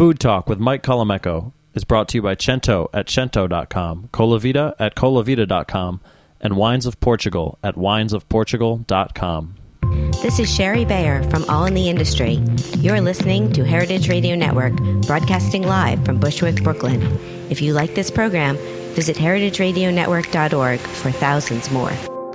Food Talk with Mike Colameco is brought to you by Cento at Cento.com, Colavita at Colavita.com, and Wines of Portugal at winesofportugal.com. This is Sherry Bayer from All in the Industry. You're listening to Heritage Radio Network, broadcasting live from Bushwick, Brooklyn. If you like this program, visit heritageradionetwork.org for thousands more.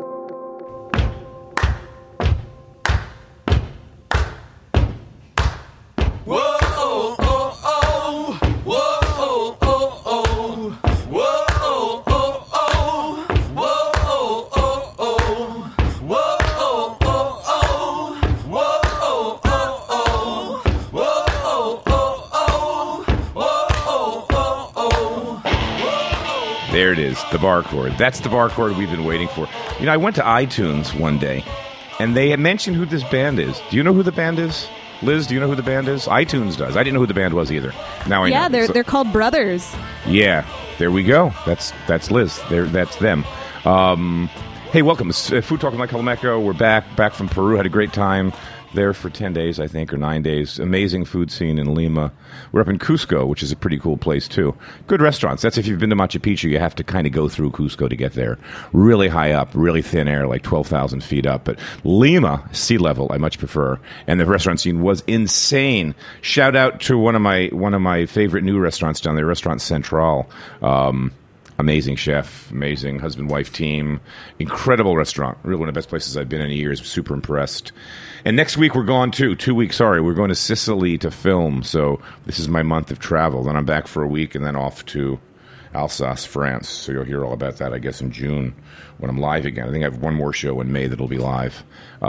There it is, the bar chord. That's the bar chord we've been waiting for. You know, I went to iTunes one day, and they had mentioned who this band is. Do you know who the band is? Liz, do you know who the band is? iTunes does. I didn't know who the band was either. Now I know. Yeah, they're called Brothers. Yeah, there we go. That's Liz. That's them. Hey, welcome. It's Food Talk with Mike Colameco. We're back from Peru. Had a great time there for 10 days, I think, or 9 days. Amazing food scene in Lima. We're up in Cusco, which is a pretty cool place, too. Good restaurants. That's if you've been to Machu Picchu, you have to kind of go through Cusco to get there. Really high up, really thin air, like 12,000 feet up. But Lima, sea level, I much prefer. And the restaurant scene was insane. Shout out to one of my favorite new restaurants down there, Restaurant Central. Amazing chef, amazing husband-wife team, incredible restaurant. Really one of the best places I've been in years. Super impressed. And next week we're gone too. 2 weeks, sorry. We're going to Sicily to film. So this is my month of travel. Then I'm back for a week and then off to Alsace, France. So you'll hear all about that, I guess, in June when I'm live again. I think I have one more show in May that'll be live.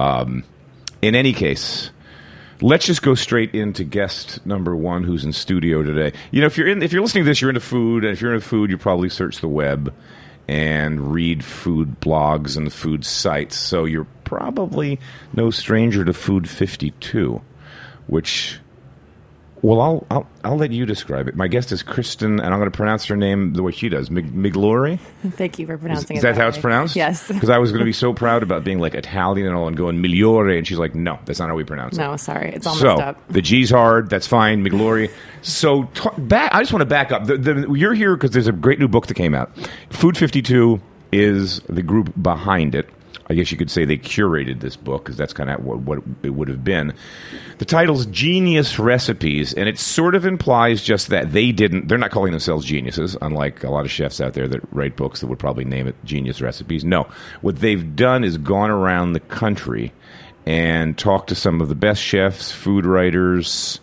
In any case, let's just go straight into guest number one who's in studio today. You know, if you're listening to this, you're into food, and if you're into food, you probably search the web and read food blogs and food sites. So you're probably no stranger to Food 52, which, well, I'll let you describe it. My guest is Kristen, and I'm going to pronounce her name the way she does, Migliore. Thank you for pronouncing it. Is that how it's pronounced? Yes. Because I was going to be so proud about being like Italian and all and going Migliore, and she's like, no, that's not how we pronounce it. No, sorry, it's all messed up. The G's hard, that's fine, Migliore. So I just want to back up. You're here because there's a great new book that came out. Food 52 is the group behind it. I guess you could say they curated this book, because that's kind of what it would have been. The title's Genius Recipes, and it sort of implies just that they're not calling themselves geniuses, unlike a lot of chefs out there that write books that would probably name it Genius Recipes. No. What they've done is gone around the country and talked to some of the best chefs, food writers,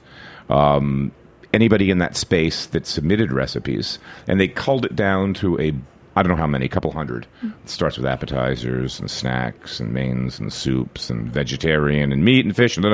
anybody in that space that submitted recipes, and they culled it down to I don't know how many, a couple hundred. It starts with appetizers and snacks and mains and soups and vegetarian and meat and fish.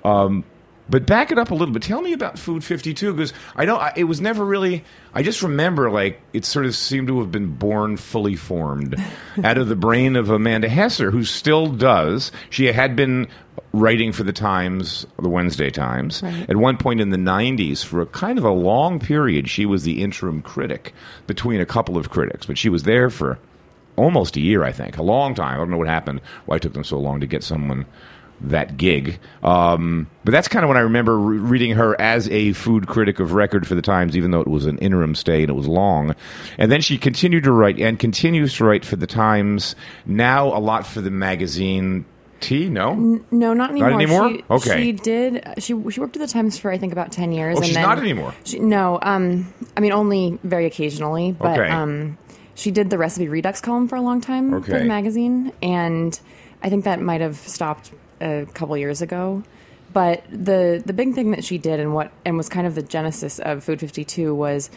But back it up a little bit. Tell me about Food 52, because I know it was never really... I just remember, like, it sort of seemed to have been born fully formed out of the brain of Amanda Hesser, who still does. She had been writing for the Times, the Wednesday Times. Right. At one point in the 90s, for a kind of a long period, she was the interim critic between a couple of critics. But she was there for almost a year, I think. A long time. I don't know what happened, why it took them so long to get someone that gig. But that's kind of when I remember reading her as a food critic of record for the Times, even though it was an interim stay and it was long. And then she continued to write and continues to write for the Times, now a lot for the magazine T, no? No, not anymore. Not anymore? Okay. She did. She worked at the Times for, I think, about 10 years. Oh, she's not anymore? No. I mean, only very occasionally. But okay. She did the Recipe Redux column for a long time for the magazine. And I think that might have stopped a couple years ago. But the big thing that she did and was kind of the genesis of Food 52 was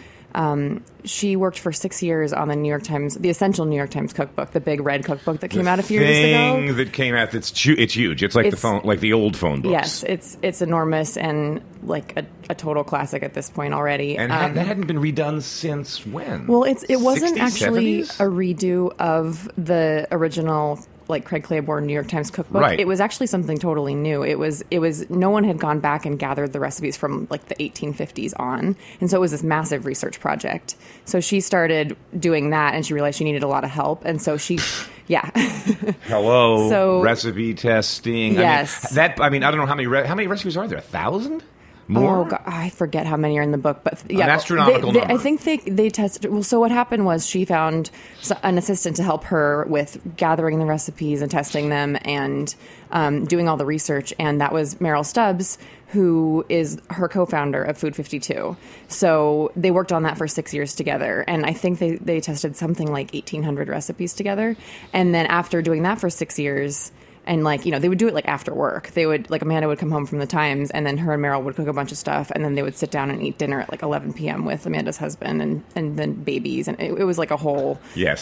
she worked for 6 years on the New York Times, the Essential New York Times cookbook, the big red cookbook that came out a few years ago. The thing that came out, it's huge. It's like the phone, like the old phone books. Yes, it's enormous and like a total classic at this point already. And that hadn't been redone since when? Well, it wasn't 60s, actually 70s? a redo of the original, like, Craig Claiborne New York Times cookbook. Right. It was actually something totally new. It was no one had gone back and gathered the recipes from like the 1850s on, and so it was this massive research project. So she started doing that, and she realized she needed a lot of help, and so she, yeah. Hello, so, recipe testing. Yes. I mean, I don't know how many recipes are there. 1,000? More? Oh, God, I forget how many are in the book, but yeah, an astronomical number. I think they tested. Well, so what happened was she found an assistant to help her with gathering the recipes and testing them and doing all the research, and that was Meryl Stubbs, who is her co-founder of Food 52. So they worked on that for 6 years together, and I think they tested something like 1,800 recipes together, and then after doing that for 6 years. And, like, they would do it, like, after work. They would, like, Amanda would come home from the Times, and then her and Meryl would cook a bunch of stuff, and then they would sit down and eat dinner at, like, 11 p.m. with Amanda's husband and then babies. And it was, like, a whole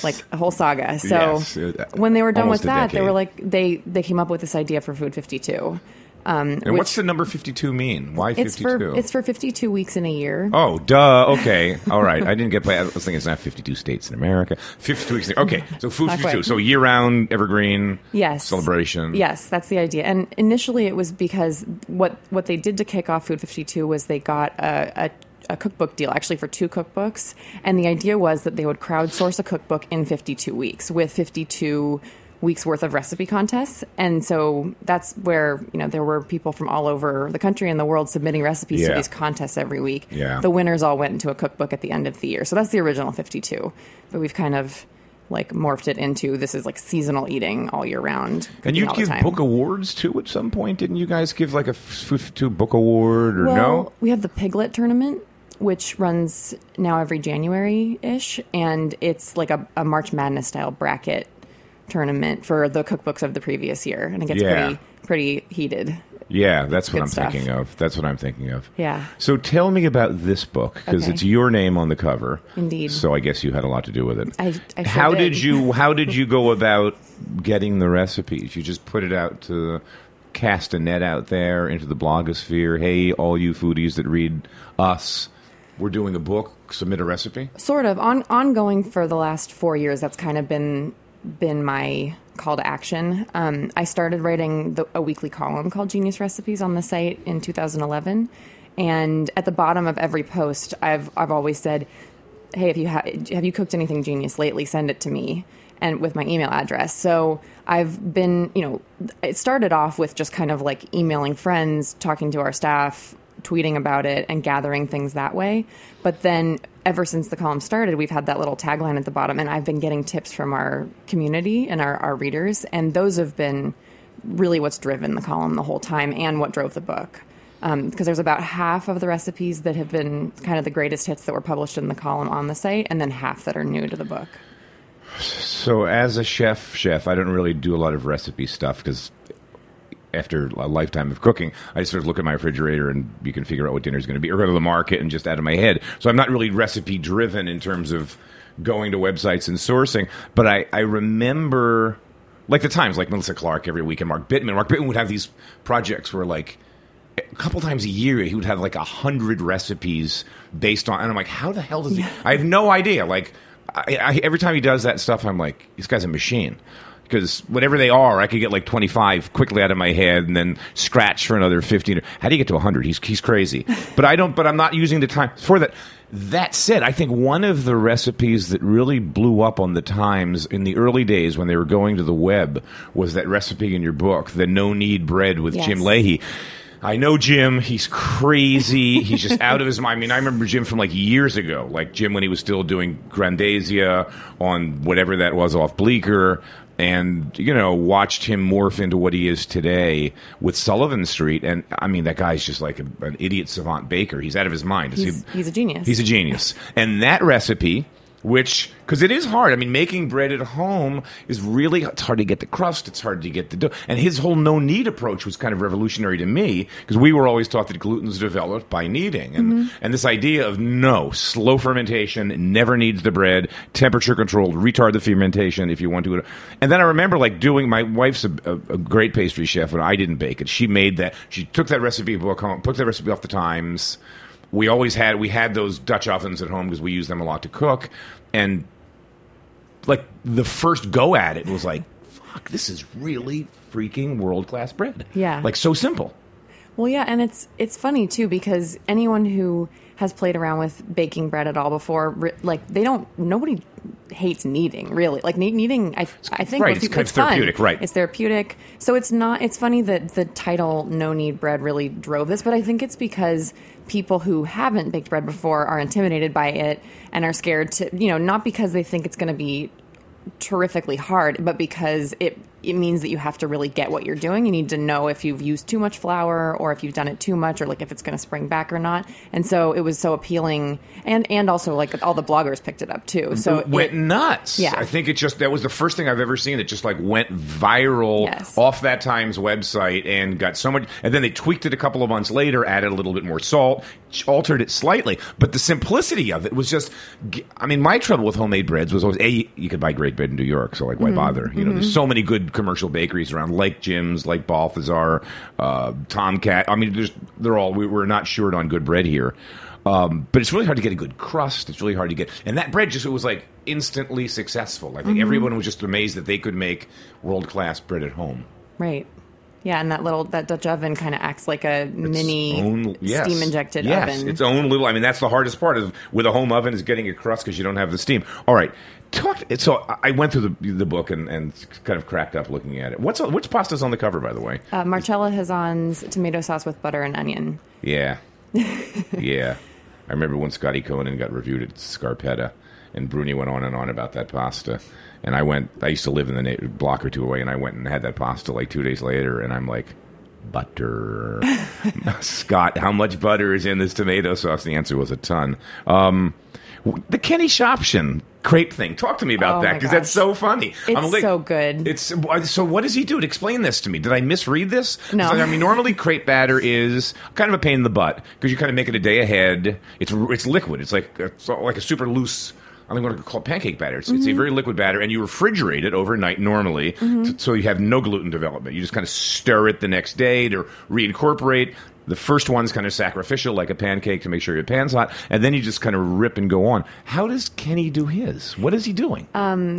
saga. So when they were done with that, they were, like, they came up with this idea for Food 52. And what's the number 52 mean? Why 52? It's for 52 weeks in a year. Oh, duh. Okay. All right. I didn't get I was thinking it's not 52 states in America. 52 weeks. Okay. So Food 52. Quite. So year-round, evergreen celebration. Yes, that's the idea. And initially it was because what they did to kick off Food 52 was they got a cookbook deal, actually, for 2 cookbooks. And the idea was that they would crowdsource a cookbook in 52 weeks with 52 weeks worth of recipe contests. And so that's where, there were people from all over the country and the world submitting recipes to these contests every week. Yeah. The winners all went into a cookbook at the end of the year. So that's the original 52. But we've kind of like morphed it into this is like seasonal eating all year round. And you'd give book awards too at some point. Didn't you guys give like a Food 52 book award or no? We have the Piglet tournament, which runs now every January-ish. And it's like a March Madness style bracket tournament for the cookbooks of the previous year, and it gets pretty heated. Yeah, that's what I'm thinking of. That's what I'm thinking of. Yeah. So tell me about this book, because it's your name on the cover. Indeed. So I guess you had a lot to do with it. I sure how did. How did you go about getting the recipes? You just put it out to cast a net out there into the blogosphere. Hey, all you foodies that read us, we're doing a book. Submit a recipe. Sort of ongoing for the last 4 years. That's kind of been my call to action. I started writing a weekly column called Genius Recipes on the site in 2011, and at the bottom of every post, I've always said, "Hey, if you have you cooked anything genius lately? Send it to me," and with my email address. So I've been, it started off with just kind of like emailing friends, talking to our staff, tweeting about it, and gathering things that way. But then ever since the column started, we've had that little tagline at the bottom, and I've been getting tips from our community and our readers, and those have been really what's driven the column the whole time and what drove the book. Because there's about half of the recipes that have been kind of the greatest hits that were published in the column on the site, and then half that are new to the book. So as a chef, I don't really do a lot of recipe stuff because after a lifetime of cooking, I just sort of look at my refrigerator and you can figure out what dinner's going to be, or go to the market and just out of my head. So I'm not really recipe driven in terms of going to websites and sourcing. But I remember, like the Times, like Melissa Clark every week, and Mark Bittman. Mark Bittman would have these projects where like a couple times a year he would have like 100 recipes based on, and I'm like, how the hell does he? I have no idea. Like I every time he does that stuff, I'm like, this guy's a machine. Because whatever they are, I could get like 25 quickly out of my head and then scratch for another 15. How do you get to 100? He's crazy. But I'm not using the time for that. That said, I think one of the recipes that really blew up on the Times in the early days when they were going to the web was that recipe in your book, the no-knead bread with Jim Leahy. I know Jim. He's crazy. He's just out of his mind. I mean, I remember Jim from like years ago, like Jim when he was still doing Grandezia on whatever that was off Bleecker. And, watched him morph into what he is today with Sullivan Street. And, I mean, that guy's just like an idiot savant baker. He's out of his mind. He's a genius. He's a genius. And that recipe, which, because it is hard. I mean, making bread at home is really, it's hard to get the crust. It's hard to get the dough. And his whole no-knead approach was kind of revolutionary to me because we were always taught that gluten's developed by kneading. And this idea of slow fermentation, never kneads the bread, temperature controlled, retard the fermentation if you want to. And then I remember like my wife's a great pastry chef, and I didn't bake it. She made that. She took that recipe book home, took that recipe off the Times. We had those Dutch ovens at home because we use them a lot to cook. And like the first go at it was like, fuck, this is really freaking world-class bread. Yeah. Like so simple. Well, yeah, and it's funny too because anyone who has played around with baking bread at all before, like nobody hates kneading, really. Like kneading, I think right, most people, it's therapeutic, fun. right? It's therapeutic. So it's funny that the title No Knead Bread really drove this, but I think it's because people who haven't baked bread before are intimidated by it and are scared to, not because they think it's going to be terrifically hard, but because it means that you have to really get what you're doing. You need to know if you've used too much flour or if you've done it too much or like if it's going to spring back or not. And so it was so appealing, and also like all the bloggers picked it up too. So it went nuts. Yeah. I think that was the first thing I've ever seen that just like went viral off that Times website and got so much. And then they tweaked it a couple of months later, added a little bit more salt, altered it slightly. But the simplicity of it was just, I mean, my trouble with homemade breads was always, you could buy great bread in New York, so like why bother? There's so many good commercial bakeries around, like Jim's, like Balthazar, Tomcat. I mean, we're not short on good bread here. But it's really hard to get a good crust. It's really hard to get, and that bread it was like instantly successful. I think everyone was just amazed that they could make world-class bread at home. Right. Yeah, and that Dutch oven kind of acts like a mini steam-injected oven. Yes, its own little. I mean, that's the hardest part with a home oven is getting a crust because you don't have the steam. All right, so I went through the book and kind of cracked up looking at it. Which pasta's on the cover, by the way? Marcella Hazan's tomato sauce with butter and onion. Yeah, yeah. I remember when Scotty Conan got reviewed at Scarpetta, and Bruni went on and on about that pasta. And I used to live in the block or two away, and I went and had that pasta like 2 days later, and I'm like, butter. Scott, how much butter is in this tomato sauce? The answer was a ton. The Kenny Shopshin crepe thing. Talk to me about that, because that's so funny. It's so good. So what does he do? Explain this to me. Did I misread this? No. I mean, normally crepe batter is kind of a pain in the butt, because you kind of make it a day ahead. It's liquid. It's like a super loose, I'm going to call it pancake batter. It's a very liquid batter, and you refrigerate it overnight normally, so you have no gluten development. You just kind of stir it the next day to reincorporate. The first one's kind of sacrificial, like a pancake, to make sure your pan's hot, and then you just kind of rip and go on. How does Kenny do his? What is he doing?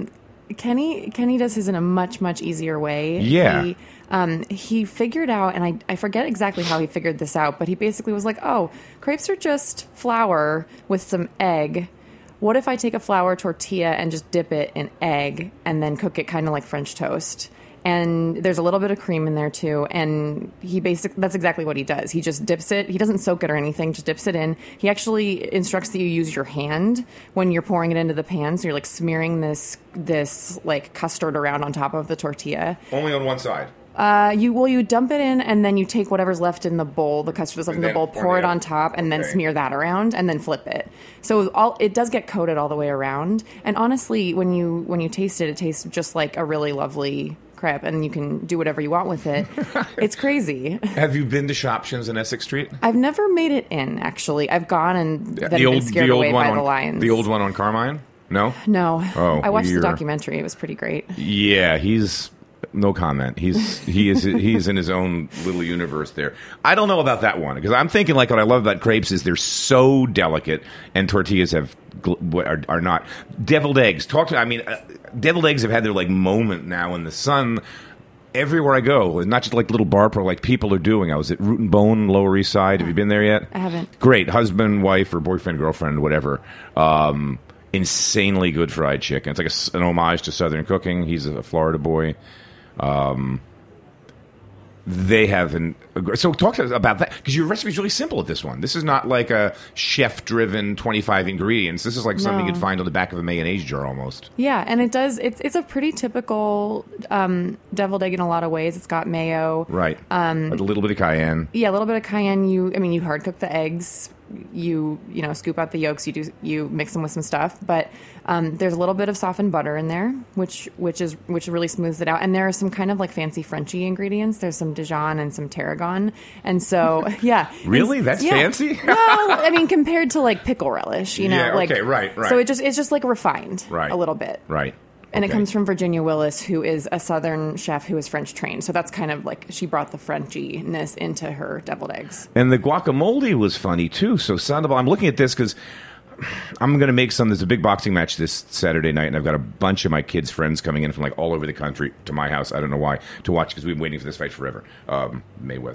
Kenny does his in a much, much easier way. Yeah. He figured out, and I forget exactly how he figured this out, but he basically was like, oh, crepes are just flour with some egg. What if I take a flour tortilla and just dip it in egg and then cook it kind of like French toast? And there's a little bit of cream in there too. And that's exactly what he does. He just dips it. He doesn't soak it or anything, just dips it in. He actually instructs that you use your hand when you're pouring it into the pan. So you're like smearing this like custard around on top of the tortilla. Only on one side. You dump it in, and then you take whatever's left in the bowl, the custard that's left in the bowl, pour it on top, and then smear that around, and then flip it. So it does get coated all the way around. And honestly, when you taste it, it tastes just like a really lovely crepe, and you can do whatever you want with it. It's crazy. Have you been to Shopshin's in Essex Street? I've never made it in, actually. I've gone and then been scared away by the lions. The old one on Carmine? No? No. Oh, I watched the documentary. It was pretty great. Yeah, no comment. He is in his own little universe there. I don't know about that one, because I'm thinking like what I love about crepes is they're so delicate, and tortillas are not. Deviled eggs. Deviled eggs have had their like moment now in the sun. Everywhere I go, not just like little bar pro, like people are doing. I was at Root and Bone, Lower East Side. Have you been there yet? I haven't. Great. Husband, wife, or boyfriend, girlfriend, whatever. Insanely good fried chicken. It's like an homage to Southern cooking. He's a Florida boy. They have so talk to us about that, because your recipe is really simple at this one. This is not like a chef-driven 25 ingredients. This is like something you'd find on the back of a mayonnaise jar almost. Yeah, and it's a pretty typical deviled egg in a lot of ways. It's got mayo, right? A little bit of cayenne. Yeah, a little bit of cayenne. You hard cook the eggs. You scoop out the yolks. You mix them with some stuff, but there's a little bit of softened butter in there, which really smooths it out. And there are some kind of like fancy Frenchy ingredients. There's some Dijon and some tarragon, and so yeah. Really, that's fancy? No, I mean compared to like pickle relish, Yeah, like okay, right. So it's just like refined, a little bit, right. And it comes from Virginia Willis, who is a Southern chef who is French trained. So that's kind of like she brought the Frenchiness into her deviled eggs. And the guacamole was funny, too. So Sandoval, I'm looking at this because I'm going to make some. There's a big boxing match this Saturday night, and I've got a bunch of my kids' friends coming in from like all over the country to my house. I don't know why, to watch, because we've been waiting for this fight forever. Mayweather.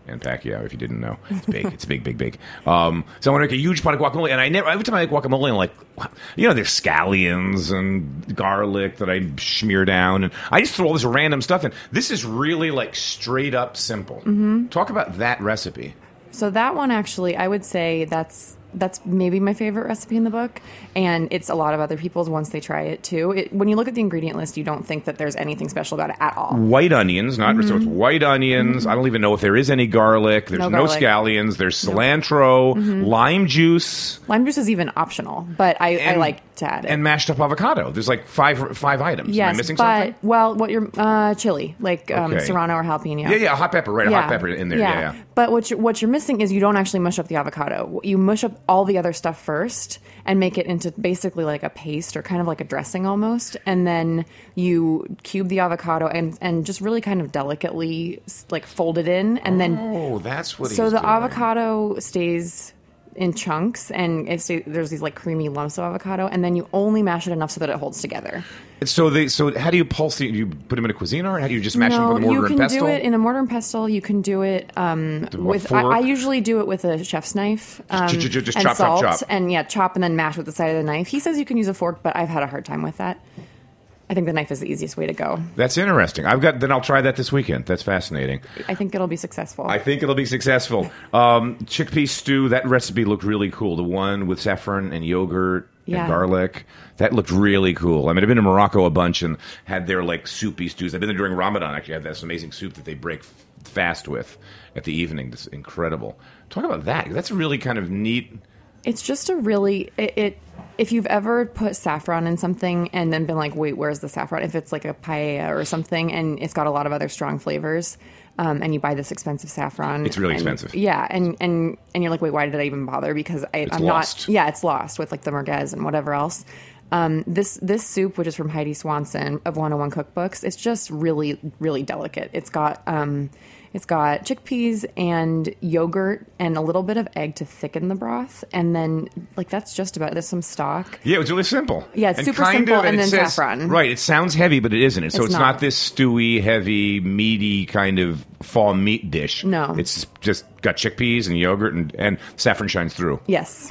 and Pacquiao, if you didn't know. It's big. It's big, big, big. So I want to make a huge pot of guacamole, and every time I make guacamole, I'm like, there's scallions and garlic that I smear down, and I just throw all this random stuff in. This is really like straight up simple. Mm-hmm. Talk about that recipe. So that one, actually, I would say that's maybe my favorite recipe in the book, and it's a lot of other people's once they try it too. When you look at the ingredient list, you don't think that there's anything special about it at all. White onions, so it's white onions. I don't even know if there is any garlic. There's no scallions. There's cilantro, lime juice. Lime juice is even optional, but I like to add it. And mashed up avocado. There's like five items. Yes, am I missing something? Well, what you're chili, like serrano or jalapeno. Yeah, hot pepper, right? A hot pepper in there. Yeah. But what you're missing is you don't actually mush up the avocado. You mush up all the other stuff first and make it into basically like a paste or kind of like a dressing almost, and then you cube the avocado and just really kind of delicately like fold it in, and then that's what. So the avocado stays in chunks, and there's these like creamy lumps of avocado, and then you only mash it enough so that it holds together. So how do you pulse it? Do you put them in a Cuisinart, or how do you just mash them with a mortar and pestle? You can do it in a mortar and pestle. You can do it with. I usually do it with a chef's knife. Just and chop, salt, chop, chop, and chop and then mash with the side of the knife. He says you can use a fork, but I've had a hard time with that. I think the knife is the easiest way to go. That's interesting. Then I'll try that this weekend. That's fascinating. I think it'll be successful. Chickpea stew, that recipe looked really cool. The one with saffron and yogurt and garlic. That looked really cool. I mean, I've been to Morocco a bunch and had their like soupy stews. I've been there during Ramadan, actually. I had this amazing soup that they break fast with at the evening. That's incredible. Talk about that. That's really kind of neat. It's just a really... If you've ever put saffron in something and then been like, wait, where's the saffron? If it's like a paella or something and it's got a lot of other strong flavors, and you buy this expensive saffron. It's really expensive. Yeah, and you're like, wait, why did I even bother? Because I'm lost. Not... Yeah, it's lost with like the merguez and whatever else. This soup, which is from Heidi Swanson of 101 Cookbooks, it's just really, really delicate. It's got chickpeas and yogurt and a little bit of egg to thicken the broth, and then like that's just about it. There's some stock. Yeah, it's really simple. Yeah, it's super simple, and then saffron. Right, it sounds heavy, but it isn't. So it's not this stewy, heavy, meaty kind of fall meat dish. No, it's just got chickpeas and yogurt, and saffron shines through. Yes.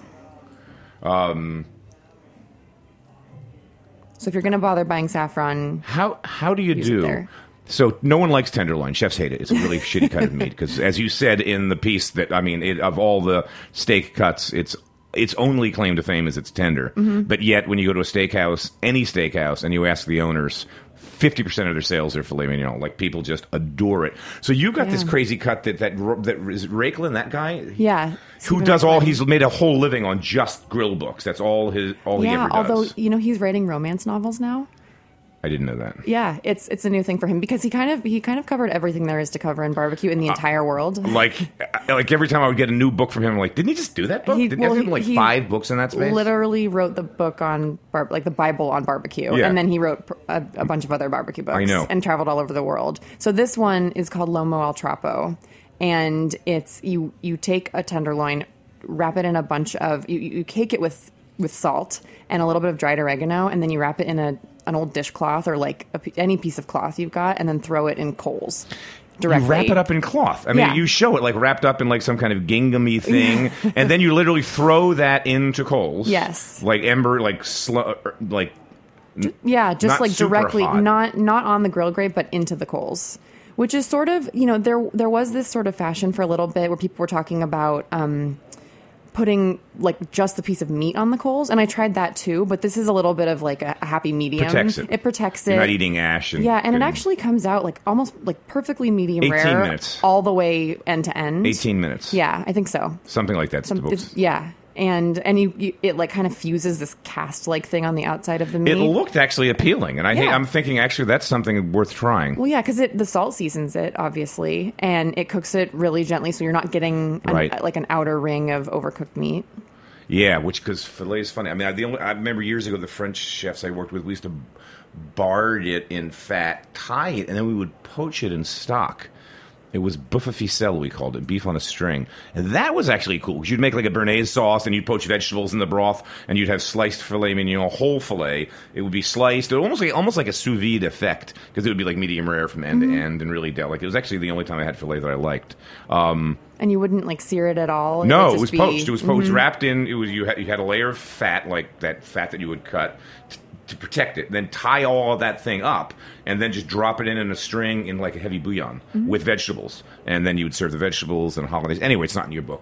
So if you're going to bother buying saffron, how do you do? So no one likes tenderloin. Chefs hate it. It's a really shitty cut of meat because, as you said in the piece, that of all the steak cuts, its only claim to fame is it's tender. Mm-hmm. But yet, when you go to a steakhouse, any steakhouse, and you ask the owners, 50% of their sales are filet mignon. Like, people just adore it. So you got this crazy cut that is Raiklin, that guy? Yeah. Who he's made a whole living on just grill books. That's all he ever does. Although, he's writing romance novels now. I didn't know that. Yeah, it's a new thing for him because he kind of covered everything there is to cover in barbecue in the entire world. Like every time I would get a new book from him, I'm like, didn't he just do that book? Didn't he have 5 books in that space? Literally wrote the book on the Bible on barbecue, and then he wrote a bunch of other barbecue books. I know. And traveled all over the world. So this one is called Lomo al Trapo, and it's you take a tenderloin, wrap it in a bunch of you cake it with salt and a little bit of dried oregano, and then you wrap it in an old dishcloth or like any piece of cloth you've got, and then throw it in coals directly. You wrap it up in cloth. I mean, you show it like wrapped up in like some kind of gingham-y thing, and then you literally throw that into coals. Yes. Like ember, just like directly, hot. not on the grill grate, but into the coals. Which is sort of, there was this sort of fashion for a little bit where people were talking about putting like just the piece of meat on the coals, and I tried that too, but this is a little bit of like a happy medium. It protects it. You're not eating ash. And it actually comes out like almost like perfectly medium 18 rare. Minutes. All the way end to end. 18 minutes. Yeah, I think so. Something like that. Yeah. And it like kind of fuses this cast-like thing on the outside of the meat. It looked actually appealing, and I'm thinking actually that's something worth trying. Well, yeah, because the salt seasons it, obviously, and it cooks it really gently, so you're not getting an outer ring of overcooked meat. Yeah, because filet is funny. I mean, I remember years ago the French chefs I worked with, we used to bard it in fat, tie it, and then we would poach it in stock. It was boeuf à ficelle, we called it, beef on a string. And that was actually cool, because you'd make like a béarnaise sauce, and you'd poach vegetables in the broth, and you'd have sliced filet mignon, whole filet. It would be sliced, almost like a sous vide effect, because it would be like medium rare from end to end, and really delicate. It was actually the only time I had filet that I liked. And you wouldn't like sear it at all? No, it was poached. It was poached, wrapped in. It was you had a layer of fat, like that fat that you would cut to protect it. Then tie all of that thing up, and then just drop it in a string in like a heavy bouillon with vegetables, and then you would serve the vegetables and holidays. Anyway, it's not in your book,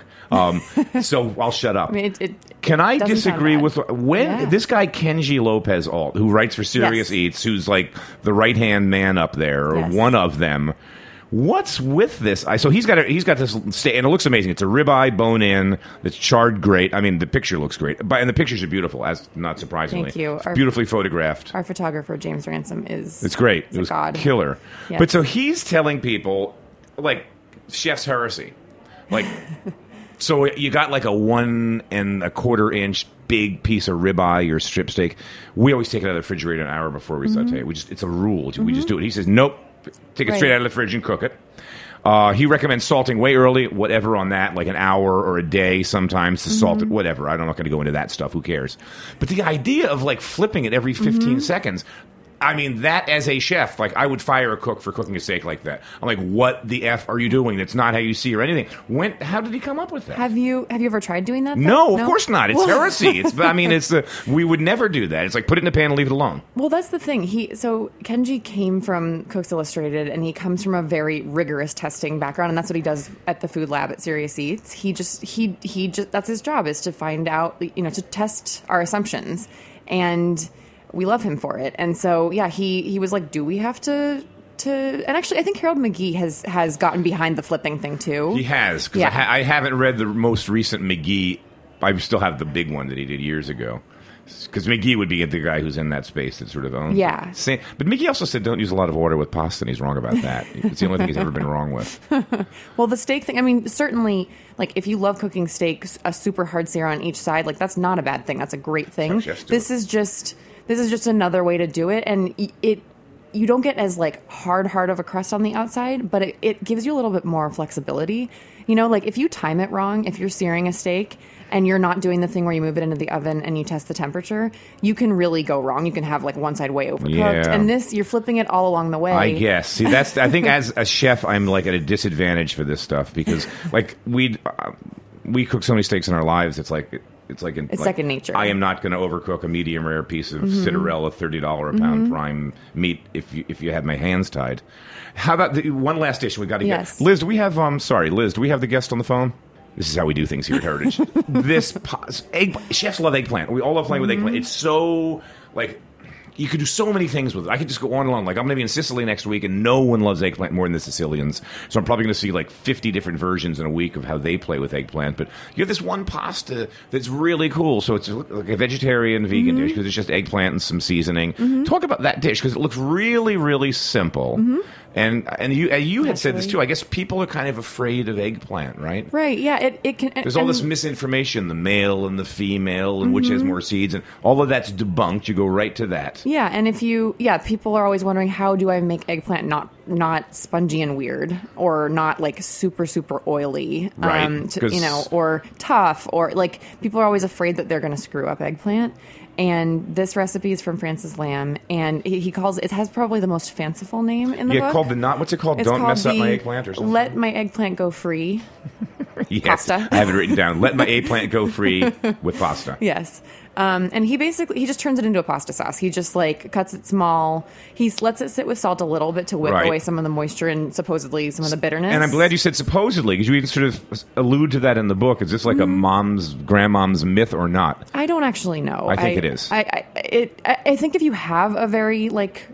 so I'll shut up. I mean, Can I disagree with this guy Kenji Lopez Alt, who writes for Serious Eats, who's like the right hand man up there, or one of them? What's with this? So he's got this steak, and it looks amazing. It's a ribeye, bone in, that's charred great. I mean, the picture looks great, and the pictures are beautiful, as not surprisingly. Thank you. It's beautifully photographed. Our photographer James Ransom it's great. It was god. Killer. Yes. But so he's telling people like chef's heresy, like so you got like a 1 1/4 inch big piece of ribeye or strip steak. We always take it out of the refrigerator an hour before we saute. It's a rule. We just do it. He says nope. Take it straight out of the fridge and cook it. He recommends salting way early, whatever on that, like an hour or a day sometimes to salt it, whatever. I'm not going to go into that stuff. Who cares? But the idea of like flipping it every 15 seconds, I mean, that as a chef, like I would fire a cook for cooking a steak like that. I'm like, what the F are you doing? It's not how you see or anything. How did he come up with that? Have you ever tried doing that? No, of course not. It's heresy. We would never do that. It's like put it in a pan and leave it alone. Well, that's the thing. So Kenji came from Cooks Illustrated, and he comes from a very rigorous testing background, and that's what he does at the food lab at Serious Eats. He just that's his job, is to find out, to test our assumptions, and we love him for it. And so, he was like, do we have to... And actually, I think Harold McGee has gotten behind the flipping thing, too. He has, because I haven't read the most recent McGee. I still have the big one that he did years ago. Because McGee would be the guy who's in that space that sort of owns. Yeah. But McGee also said don't use a lot of water with pasta, and he's wrong about that. It's the only thing he's ever been wrong with. Well, the steak thing, I mean, certainly, like, if you love cooking steaks, a super hard sear on each side, like, that's not a bad thing. That's a great thing. This is just another way to do it, and you don't get as like hard of a crust on the outside, but it gives you a little bit more flexibility. Like if you time it wrong, if you're searing a steak and you're not doing the thing where you move it into the oven and you test the temperature, you can really go wrong. You can have like one side way overcooked, and this, you're flipping it all along the way. I guess. See, I think as a chef, I'm like at a disadvantage for this stuff, because like we cook so many steaks in our lives. It's second nature. I am not going to overcook a medium rare piece of Citarella, $30 a pound prime meat if you have my hands tied. How about one last dish we got to get? Liz, do we have Liz, do we have the guest on the phone? This is how we do things here at Heritage. Chefs love eggplant. We all love playing with eggplant. It's so like you could do so many things with it. I could just go on and on. Like, I'm going to be in Sicily next week, and no one loves eggplant more than the Sicilians. So I'm probably going to see like 50 different versions in a week of how they play with eggplant. But you have this one pasta that's really cool. So it's like a vegetarian, vegan dish, because it's just eggplant and some seasoning. Talk about that dish, because it looks really, really simple. And you had said this too. I guess people are kind of afraid of eggplant, right? Right. Yeah. It can. There's all this misinformation: the male and the female, and which has more seeds, and all of that's debunked. You go right to that. Yeah. And people are always wondering, how do I make eggplant not spongy and weird, or not like super super oily, right? Or tough, or like people are always afraid that they're going to screw up eggplant. And this recipe is from Francis Lamb, and he calls it has probably the most fanciful name in the book. What's it called? Don't mess up my eggplant or something? Let my eggplant go free. Yes, pasta. I have it written down. Let my eggplant go free with pasta. Yes. And he just turns it into a pasta sauce. He just like cuts it small. He lets it sit with salt a little bit to whip away some of the moisture and supposedly some of the bitterness. And I'm glad you said supposedly, because you even sort of allude to that in the book. Is this like a grandmom's myth or not? I don't actually know. I think it is. I think if you have a very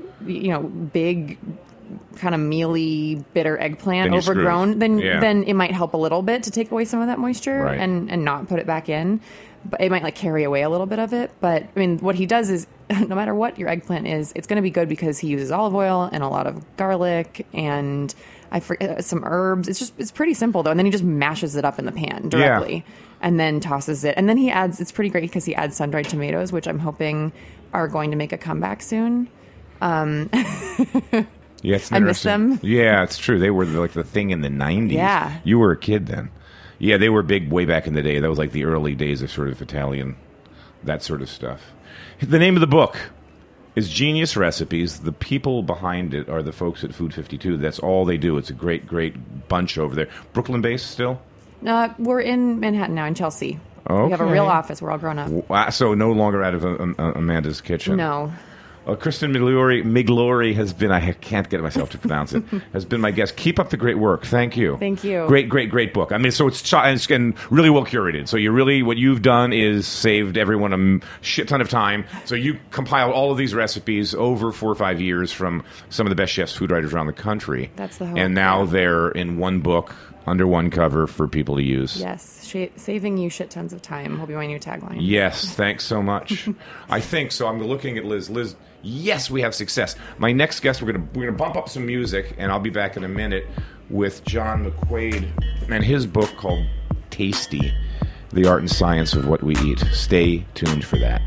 big kind of mealy, bitter eggplant overgrown, then it might help a little bit to take away some of that moisture and not put it back in. But it might like carry away a little bit of it. But I mean, what he does is, no matter what your eggplant is, it's going to be good because he uses olive oil and a lot of garlic and some herbs. It's pretty simple though. And then he just mashes it up in the pan directly and then tosses it. And then it's pretty great because he adds sun-dried tomatoes, which I'm hoping are going to make a comeback soon. Yeah, it's I miss interesting. them. Yeah, it's true. They were like the thing in the 90s. Yeah. You were a kid then. Yeah, they were big way back in the day. That was like the early days of sort of Italian, that sort of stuff. The name of the book is Genius Recipes. The people behind it are the folks at Food 52. That's all they do. It's a great, great bunch over there. Brooklyn-based still? We're in Manhattan now, in Chelsea. Okay. We have a real office. We're all grown up. So no longer out of Amanda's kitchen. No. Kristen Migliori has been, I can't get myself to pronounce it, has been my guest. Keep up the great work. Thank you. Thank you. Great, great, great book. I mean, so it's and really well curated. So what you've done is saved everyone a shit ton of time. So you compiled all of these recipes over 4 or 5 years from some of the best chefs, food writers around the country. That's the hope. And now they're in one book, under one cover for people to use. Yes, saving you shit tons of time will be my new tagline. Yes, thanks so much. I think so. I'm looking at Liz. Liz, yes, we have success. My next guest, we're gonna bump up some music, and I'll be back in a minute with John McQuaid and his book called Tasty: The Art and Science of What We Eat. Stay tuned for that.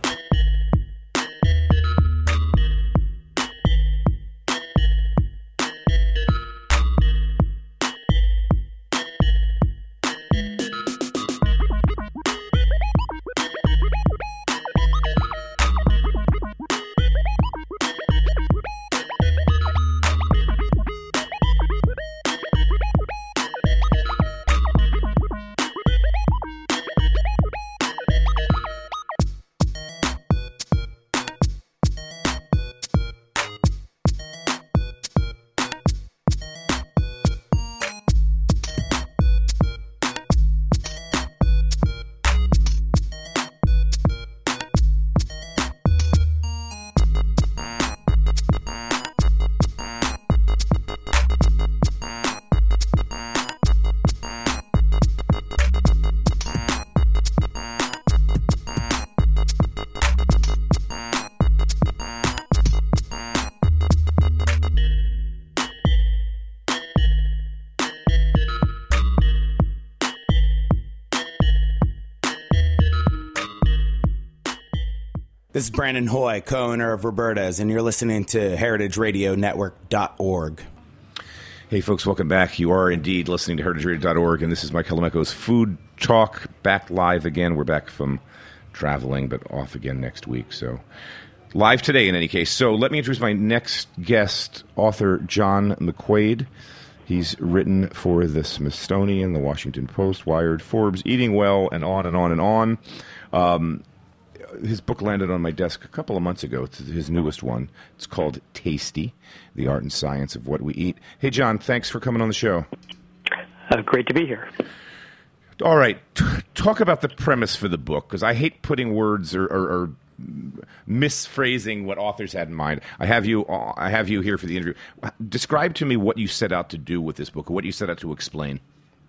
This is Brandon Hoy, co-owner of Roberta's, and you're listening to heritageradionetwork.org. Hey, folks, welcome back. You are indeed listening to heritageradionetwork.org, and this is Mike Colomeco's Food Talk, back live again. We're back from traveling, but off again next week, so live today in any case. So let me introduce my next guest, author John McQuaid. He's written for the Smithsonian, the Washington Post, Wired, Forbes, Eating Well, and on and on and on. His book landed on my desk a couple of months ago. It's his newest one. It's called Tasty: The Art and Science of What We Eat. Hey, John, thanks for coming on the show. Great to be here. All right. Talk about the premise for the book, because I hate putting words or misphrasing what authors had in mind. I have you here for the interview. Describe to me what you set out to do with this book, or what you set out to explain.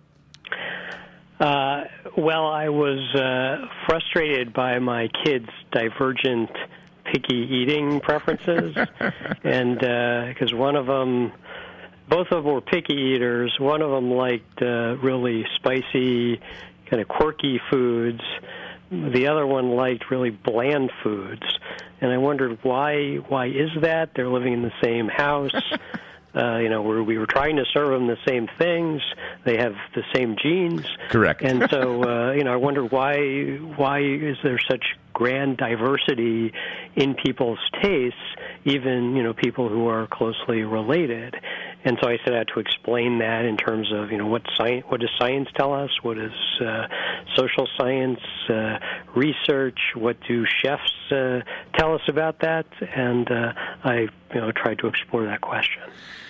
Well, I was frustrated by my kids' divergent picky eating preferences, and because both of them were picky eaters. One of them liked really spicy, kind of quirky foods. The other one liked really bland foods, and I wondered why is that? They're living in the same house. We were trying to serve them the same things. They have the same genes. Correct. And so, I wondered why is there such grand diversity in people's tastes, even, people who are closely related. And so I set out to explain that in terms of, what does science tell us? What is social science research? What do chefs tell us about that? And I tried to explore that question.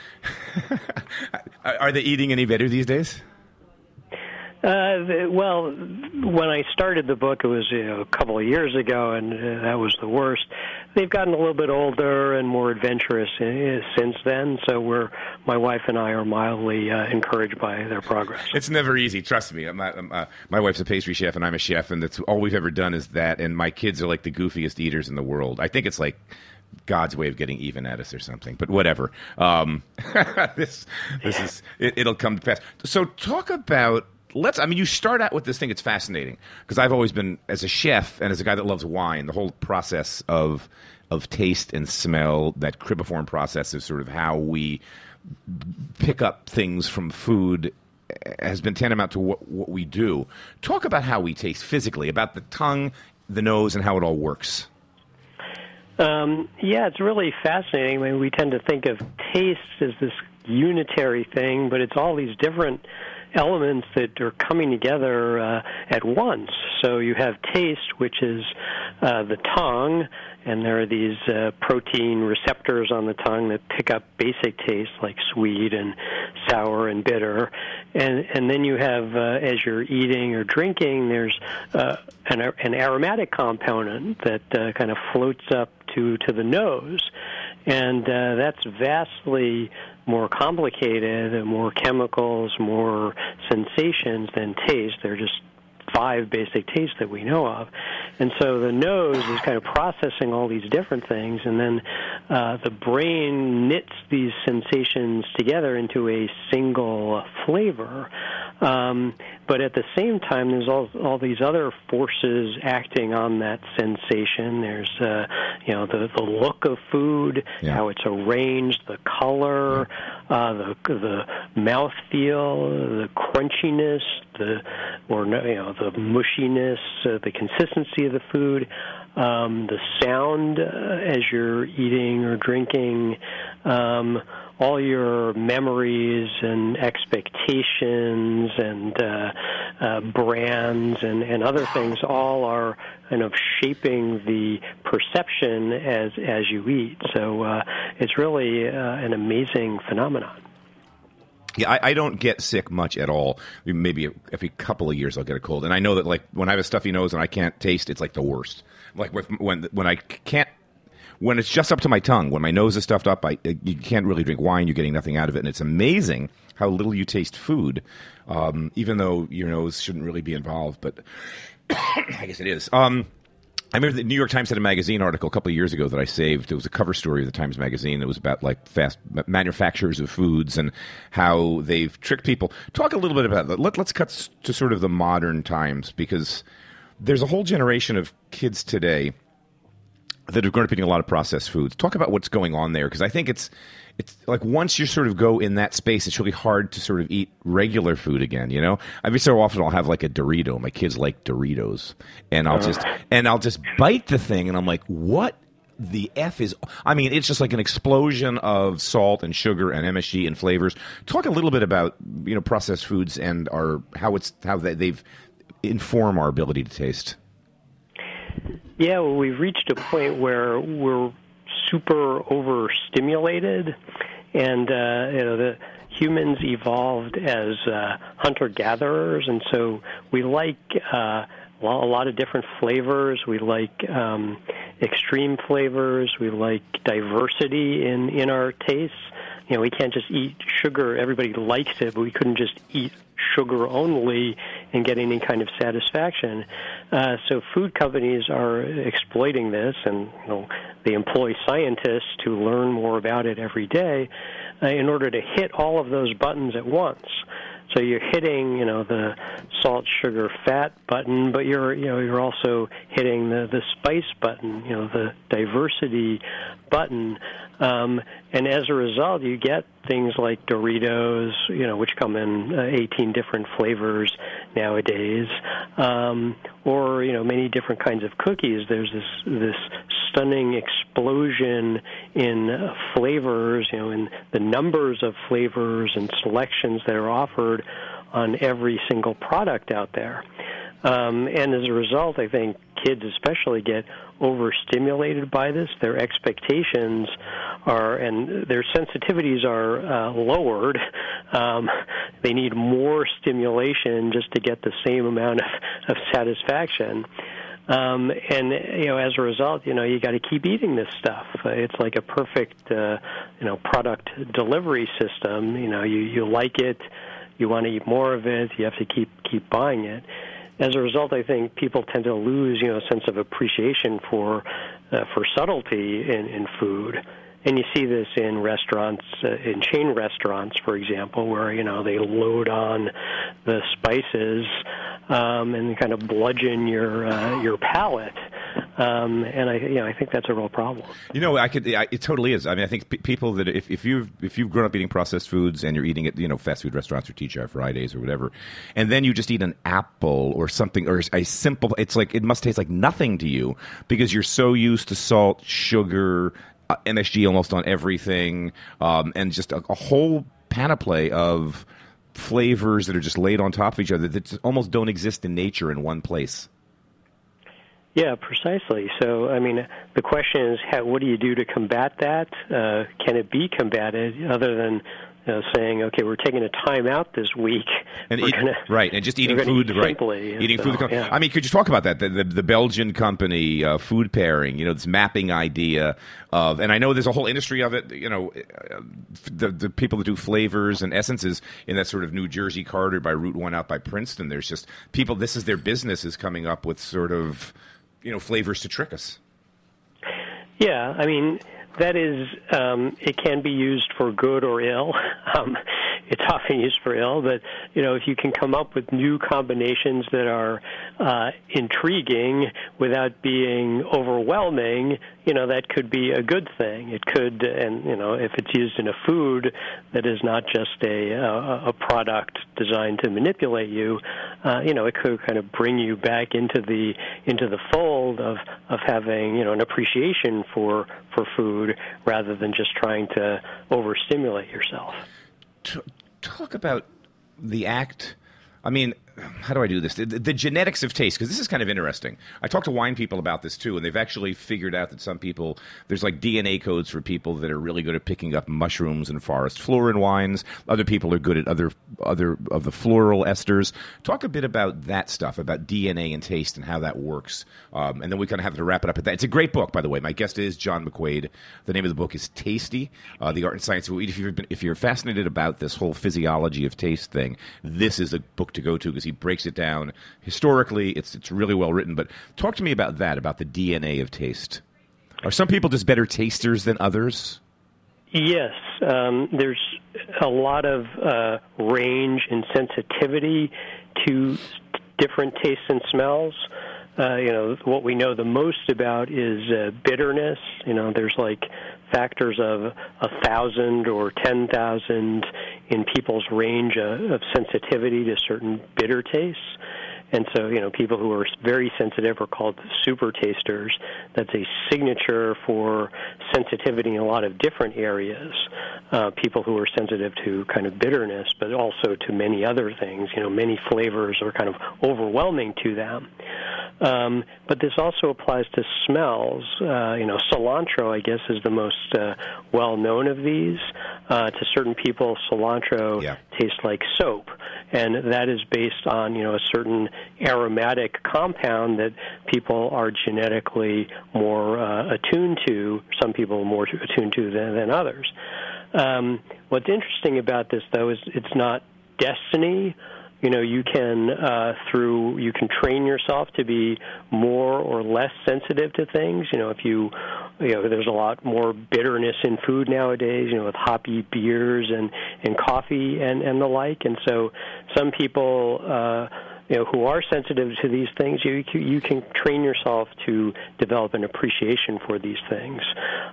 Are they eating any better these days? Well, when I started the book, it was a couple of years ago, and that was the worst. They've gotten a little bit older and more adventurous since then, so my wife and I are mildly encouraged by their progress. It's never easy, trust me. My wife's a pastry chef, and I'm a chef, and that's all we've ever done is that, and my kids are like the goofiest eaters in the world. I think it's like God's way of getting even at us or something, but whatever. This is it'll come to pass. So talk about you start out with this thing. It's fascinating because I've always been, as a chef and as a guy that loves wine, the whole process of of taste and smell, that cribiform process is sort of how we pick up things from food, has been tantamount to what we do. Talk about how we taste physically, about the tongue, the nose, and how it all works. Yeah, it's really fascinating. I mean, we tend to think of taste as this unitary thing, but it's all these different elements that are coming together at once. So you have taste, which is the tongue, and there are these protein receptors on the tongue that pick up basic tastes like sweet and sour and bitter. And then you have, as you're eating or drinking, there's an aromatic component that kind of floats up to the nose. And that's vastly more complicated, and more chemicals, more sensations than taste. They're just 5 basic tastes that we know of. And so the nose is kind of processing all these different things, and then the brain knits these sensations together into a single flavor. But at the same time, there's all these other forces acting on that sensation. There's, the look of food, how it's arranged, the color, the mouthfeel, the crunchiness, the mushiness, the consistency of the food, the sound as you're eating or drinking, all your memories and expectations and brands and other things all are kind of shaping the perception as you eat. So it's really an amazing phenomenon. Yeah, I don't get sick much at all. Maybe every couple of years I'll get a cold. And I know that, like, when I have a stuffy nose and I can't taste, it's like the worst. Like when I can't, when it's just up to my tongue, when my nose is stuffed up, you can't really drink wine. You're getting nothing out of it. And it's amazing how little you taste food, even though your nose shouldn't really be involved. But I guess it is. I remember the New York Times had a magazine article a couple of years ago that I saved. It was a cover story of the Times Magazine. It was about like fast manufacturers of foods and how they've tricked people. Talk a little bit about that. Let's cut to sort of the modern times, because there's a whole generation of kids today that are going to be eating a lot of processed foods. Talk about what's going on there, because I think it's like once you sort of go in that space, it's really hard to sort of eat regular food again, you know? Every so often I'll have like a Dorito. My kids like Doritos. And I'll just bite the thing, and I'm like, what the F is... I mean, it's just like an explosion of salt and sugar and MSG and flavors. Talk a little bit about, processed foods and how they've informed our ability to taste. Yeah, well, we've reached a point where we're super overstimulated, and the humans evolved as hunter-gatherers, and so we like a lot of different flavors. We like extreme flavors. We like diversity in our tastes. We can't just eat sugar. Everybody likes it, but we couldn't just eat sugar only and get any kind of satisfaction. So food companies are exploiting this, and they employ scientists to learn more about it every day in order to hit all of those buttons at once. So you're hitting, the salt, sugar, fat button, but you're also hitting the spice button, the diversity button. And as a result, you get things like Doritos, which come in 18 different flavors nowadays, or many different kinds of cookies. There's this stunning explosion in flavors, in the numbers of flavors and selections that are offered on every single product out there. And as a result, I think kids especially get overstimulated by this. Their expectations and their sensitivities are lowered. They need more stimulation just to get the same amount of satisfaction. And as a result, you got to keep eating this stuff. It's like a perfect, product delivery system. You like it, you want to eat more of it, you have to keep buying it. As a result, I think people tend to lose, a sense of appreciation for subtlety in food. And you see this in restaurants, in chain restaurants, for example, where, they load on the spices and kind of bludgeon your palate. And I think that's a real problem. It totally is. I mean, I think people that if you've grown up eating processed foods and you're eating at fast food restaurants or TGI Fridays or whatever, and then you just eat an apple or something or a simple, it's like it must taste like nothing to you because you're so used to salt, sugar, MSG almost on everything, and just a whole panoply of flavors that are just laid on top of each other that almost don't exist in nature in one place. Yeah, precisely. So, I mean, the question is, what do you do to combat that? Can it be combated other than saying, okay, we're taking a time out this week, and just eating food, eating food. Yeah. I mean, could you talk about that? The Belgian company, food pairing, this mapping idea of, and I know there's a whole industry of it. The people that do flavors and essences in that sort of New Jersey corridor by Route 1 out by Princeton. There's just people. This is their business, is coming up with sort of flavors to trick us. Yeah, I mean, that is, it can be used for good or ill. It's often used for ill, but, if you can come up with new combinations that are intriguing without being overwhelming, that could be a good thing. It could, and, if it's used in a food that is not just a product designed to manipulate you, it could kind of bring you back into the fold of having, an appreciation for food rather than just trying to overstimulate yourself. Talk about the act. I mean, how do I do this? The genetics of taste, because this is kind of interesting. I talk to wine people about this, too, and they've actually figured out that some people, there's like DNA codes for people that are really good at picking up mushrooms and forest flora in wines. Other people are good at other of the floral esters. Talk a bit about that stuff, about DNA and taste and how that works. And then we kind of have to wrap it up at that. It's a great book, by the way. My guest is John McQuaid. The name of the book is Tasty, The Art and Science of Eat. If you're fascinated about this whole physiology of taste thing, this is a book to go to because he breaks it down historically. It's really well written. But talk to me about that, about the DNA of taste. Are some people just better tasters than others? Yes. There's a lot of range and sensitivity to different tastes and smells. What we know the most about is bitterness. There's like factors of 1,000 or 10,000 in people's range of sensitivity to certain bitter tastes. And so, people who are very sensitive are called super tasters. That's a signature for sensitivity in a lot of different areas. People who are sensitive to kind of bitterness, but also to many other things. Many flavors are kind of overwhelming to them. But this also applies to smells. Cilantro, I guess, is the most well-known of these. To certain people, cilantro tastes like soap. And that is based on, a certain aromatic compound that people are genetically more attuned to, some people are more attuned to than others. What's interesting about this, though, is it's not destiny. You can you can train yourself to be more or less sensitive to things. If there's a lot more bitterness in food nowadays, with hoppy beers and coffee and the like. And so some people, who are sensitive to these things, you can train yourself to develop an appreciation for these things.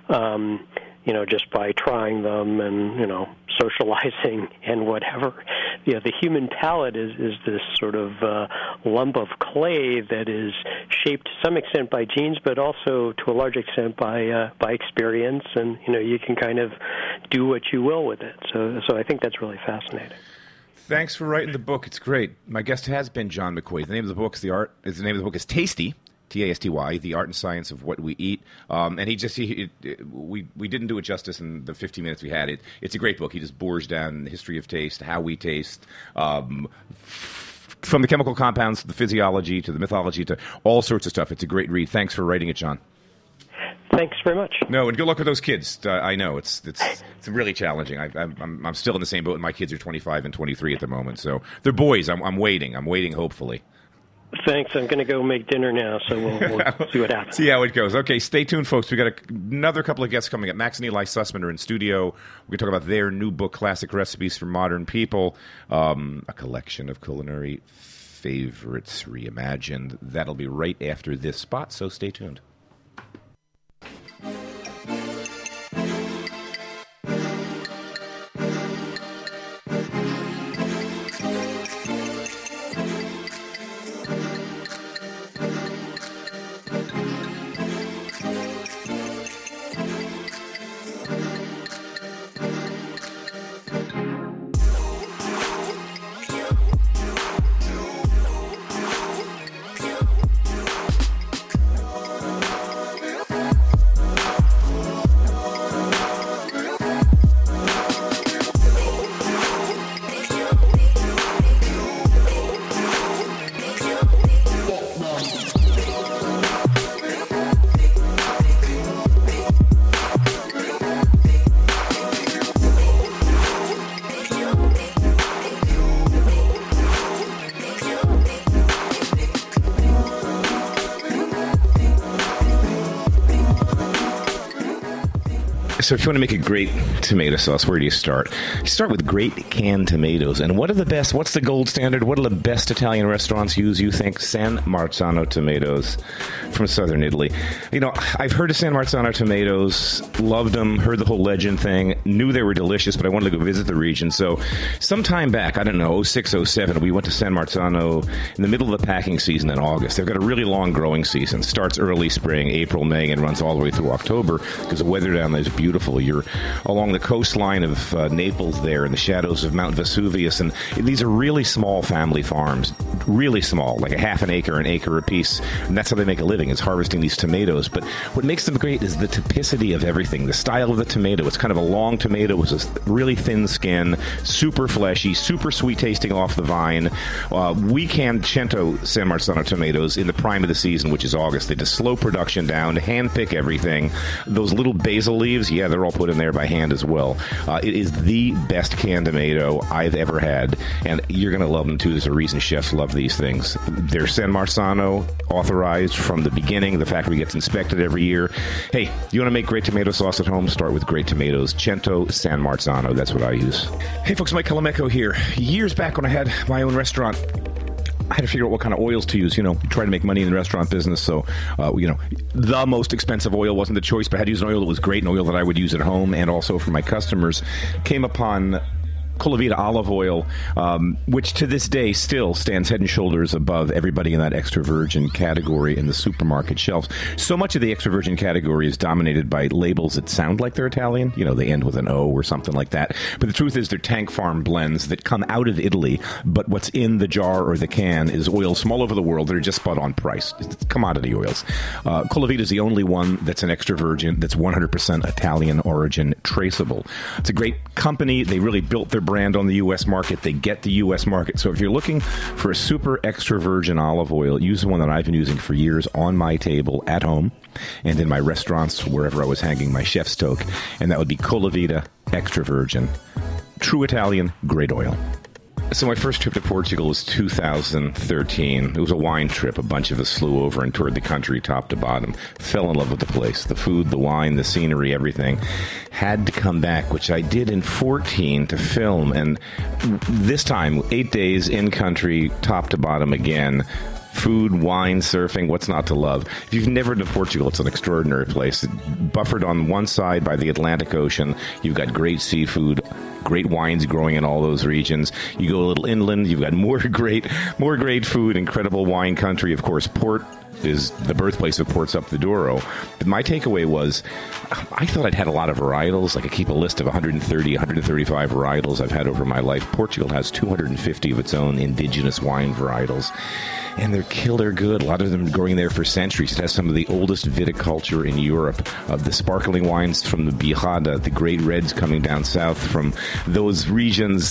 Just by trying them and, socializing and whatever. The human palate is this sort of lump of clay that is shaped to some extent by genes, but also to a large extent by experience, and, you can kind of do what you will with it. So I think that's really fascinating. Thanks for writing the book. It's great. My guest has been John McQuaid. The name of the book is Tasty. Tasty, The Art and Science of What We Eat. And we didn't do it justice in the 15 minutes we had. It's a great book. He just bores down the history of taste, how we taste, from the chemical compounds to the physiology to the mythology to all sorts of stuff. It's a great read. Thanks for writing it, John. Thanks very much. No, and good luck with those kids. I know it's really challenging. I'm still in the same boat, and my kids are 25 and 23 at the moment. So they're boys. I'm waiting. I'm waiting, hopefully. Thanks. I'm going to go make dinner now, so we'll see what happens. See how it goes. Okay, stay tuned, folks. We got another couple of guests coming up. Max and Eli Sussman are in studio. We're going to talk about their new book, Classic Recipes for Modern People, a collection of culinary favorites reimagined. That'll be right after this spot, so stay tuned. So if you want to make a great tomato sauce, where do you start? You start with great canned tomatoes. And what are the best? What's the gold standard? What do the best Italian restaurants use, you think? San Marzano tomatoes from southern Italy. You know, I've heard of San Marzano tomatoes, loved them, heard the whole legend thing, knew they were delicious, but I wanted to go visit the region. So some time back, I don't know, 06, 07, we went to San Marzano in the middle of the packing season in August. They've got a really long growing season. Starts early spring, April, May, and runs all the way through October because the weather down there is beautiful. You're along the coastline of Naples there in the shadows of Mount Vesuvius, and these are really small family farms, really small, like a half an acre apiece, and that's how they make a living, is harvesting these tomatoes. But what makes them great is the typicity of everything, the style of the tomato. It's kind of a long tomato with a really thin skin, super fleshy, super sweet tasting off the vine. We can Cento San Marzano tomatoes in the prime of the season, which is August. They just slow production down, hand pick everything. Those little basil leaves, yeah, they're all put in there by hand as well. It is the best canned tomato I've ever had, and you're going to love them too. There's a reason chefs love these things. They're San Marzano authorized from the beginning. The factory gets inspected every year. Hey, you want to make great tomato sauce at home? Start with great tomatoes. Cento San Marzano. That's what I use. Hey folks, Mike Colameco here. Years back when I had my own restaurant, I had to figure out what kind of oils to use, try to make money in the restaurant business. So, the most expensive oil wasn't the choice, but I had to use an oil that was great, an oil that I would use at home and also for my customers. Came upon Colavita olive oil, which to this day still stands head and shoulders above everybody in that extra virgin category in the supermarket shelves. So much of the extra virgin category is dominated by labels that sound like they're Italian. They end with an O or something like that. But the truth is they're tank farm blends that come out of Italy, but what's in the jar or the can is oils from all over the world that are just spot on price. It's commodity oils. Colavita is the only one that's an extra virgin, that's 100% Italian origin, traceable. It's a great company. They really built their brand on the U.S. market. They get the U.S. market. So if you're looking for a super extra virgin olive oil, use the one that I've been using for years on my table at home and in my restaurants wherever I was hanging my chef's toque, and that would be Colavita extra virgin. True Italian, great oil. So my first trip to Portugal was 2013. It was a wine trip. A bunch of us flew over and toured the country top to bottom. Fell in love with the place. The food, the wine, the scenery, everything. Had to come back, which I did in 14 to film. And this time, 8 days in country, top to bottom again. Food, wine, surfing, what's not to love? If you've never been to Portugal, it's an extraordinary place. Buffered on one side by the Atlantic Ocean, you've got great seafood, great wines growing in all those regions. You go a little inland, you've got more great food, incredible wine country. Of course, port is the birthplace of Ports up the Douro. But my takeaway was, I thought I'd had a lot of varietals. Like I keep a list of 130, 135 varietals I've had over my life. Portugal has 250 of its own indigenous wine varietals. And they're killer good. A lot of them growing there for centuries. It has some of the oldest viticulture in Europe. The sparkling wines from the Bihada, the great reds coming down south from those regions.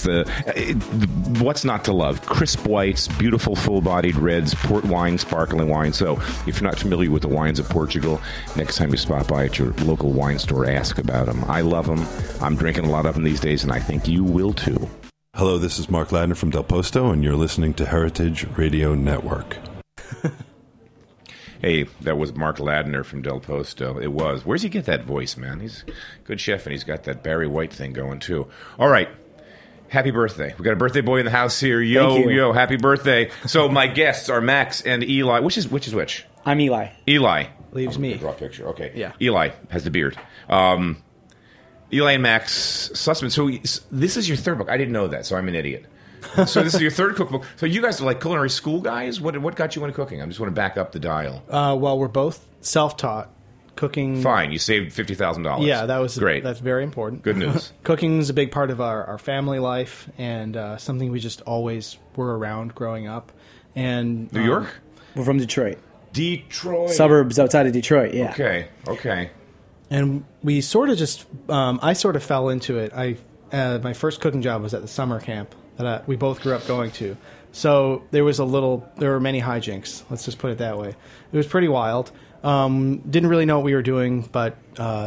What's not to love? Crisp whites, beautiful full-bodied reds, port wine, sparkling wine. So if you're not familiar with the wines of Portugal, next time you stop by at your local wine store, ask about them. I love them. I'm drinking a lot of them these days, and I think you will too. Hello, this is Mark Ladner from Del Posto, and you're listening to Heritage Radio Network. Hey, that was Mark Ladner from Del Posto. It was. Where's he get that voice, man? He's a good chef, and he's got that Barry White thing going, too. All right. Happy birthday. We got a birthday boy in the house here. Yo, happy birthday. So my guests are Max and Eli. Which is which? I'm Eli. Eli. Leaves me. Draw a picture. Okay. Yeah. Eli has the beard. Eli and Max Sussman. So this is your third book. I didn't know that, so I'm an idiot. So this is your third cookbook. So you guys are like culinary school guys? What got you into cooking? I just want to back up the dial. Well, we're both self-taught. Cooking. Fine. You saved $50,000. Yeah, that was great. That's very important. Good news. Cooking is a big part of our family life and something we just always were around growing up. And New York? We're from Detroit. Detroit. Suburbs outside of Detroit, yeah. Okay. And we sort of just, I sort of fell into it. My first cooking job was at the summer camp that we both grew up going to. So there were many hijinks. Let's just put it that way. It was pretty wild. Didn't really know what we were doing, but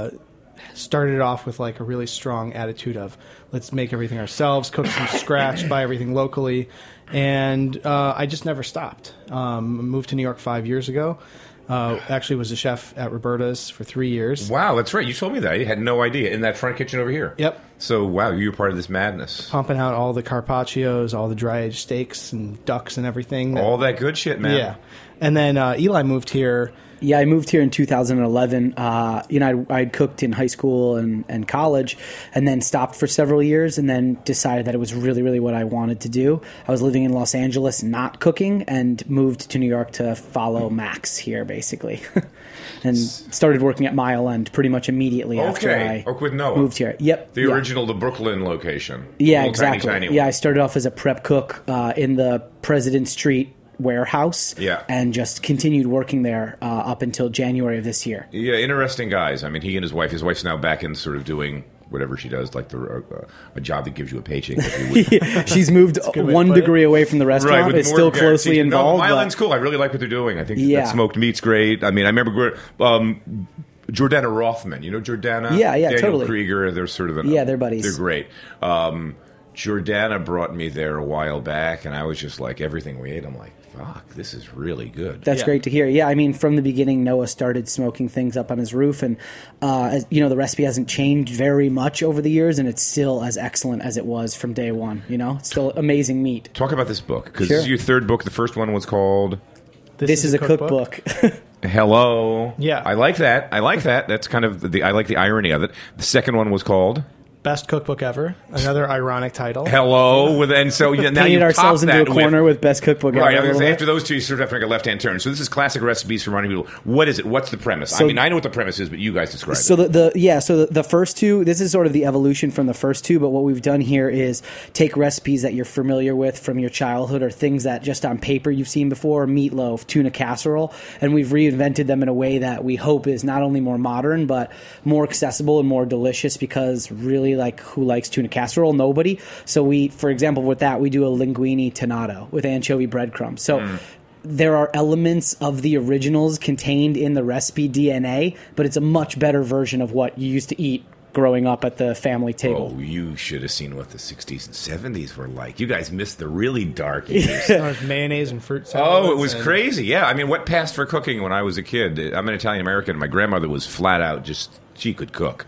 started off with like a really strong attitude of let's make everything ourselves, cook from scratch, buy everything locally. And I just never stopped. Moved to New York 5 years ago. Actually was a chef at Roberta's for 3 years. Wow, that's right. You told me that. I had no idea. In that front kitchen over here. Yep. So, wow, you were part of this madness. Pumping out all the carpaccios, all the dry-aged steaks and ducks and everything. All that good shit, man. Yeah. And then Eli moved here. Yeah, I moved here in 2011. I'd cooked in high school and college, and then stopped for several years, and then decided that it was really, really what I wanted to do. I was living in Los Angeles, not cooking, and moved to New York to follow Max here, basically, and started working at Mile End pretty much immediately after I with Noah. moved here. Yep, the original, the Brooklyn location. Yeah, exactly. Tiny yeah, I started off as a prep cook in the President Street warehouse, and just continued working there up until January of this year. Yeah, interesting guys. I mean, he and his wife's now back in sort of doing whatever she does, like a job that gives you a paycheck. She's moved 1 degree away from the restaurant. Right, it's still closely involved. No, Milan's cool. I really like what they're doing. I think that smoked meat's great. I mean, I remember Jordana Rothman. You know Jordana? Yeah, Daniel totally. Krieger. They're sort of they're buddies. They're great. Jordana brought me there a while back, and I was just like, everything we ate, I'm like, fuck, this is really good. That's great to hear. Yeah, I mean, from the beginning, Noah started smoking things up on his roof, and the recipe hasn't changed very much over the years, and it's still as excellent as it was from day one. It's still amazing meat. Talk about this book, because this is your third book. The first one was called This is a cookbook. Hello. Yeah, I like that. That's kind of I like the irony of it. The second one was called Best Cookbook Ever, another ironic title. Hello, and so now painted ourselves into a corner with Best Cookbook Ever. Right, after those two, you sort of have to make a left-hand turn. So this is classic recipes for running people. What is it? What's the premise? I mean, I know what the premise is, but you guys describe it. So the first two, this is sort of the evolution from the first two. But what we've done here is take recipes that you're familiar with from your childhood, or things that just on paper you've seen before: meatloaf, tuna casserole, and we've reinvented them in a way that we hope is not only more modern but more accessible and more delicious. Because really, like, who likes tuna casserole? Nobody. So for example, with that, we do a linguine tonnato with anchovy breadcrumbs. So there are elements of the originals contained in the recipe DNA, but it's a much better version of what you used to eat growing up at the family table. Oh, you should have seen what the 60s and 70s were like. You guys missed the really dark years. Mayonnaise and fruit salads. Oh, it was crazy. Yeah, I mean, what passed for cooking when I was a kid? I'm an Italian-American. My grandmother was flat out she could cook.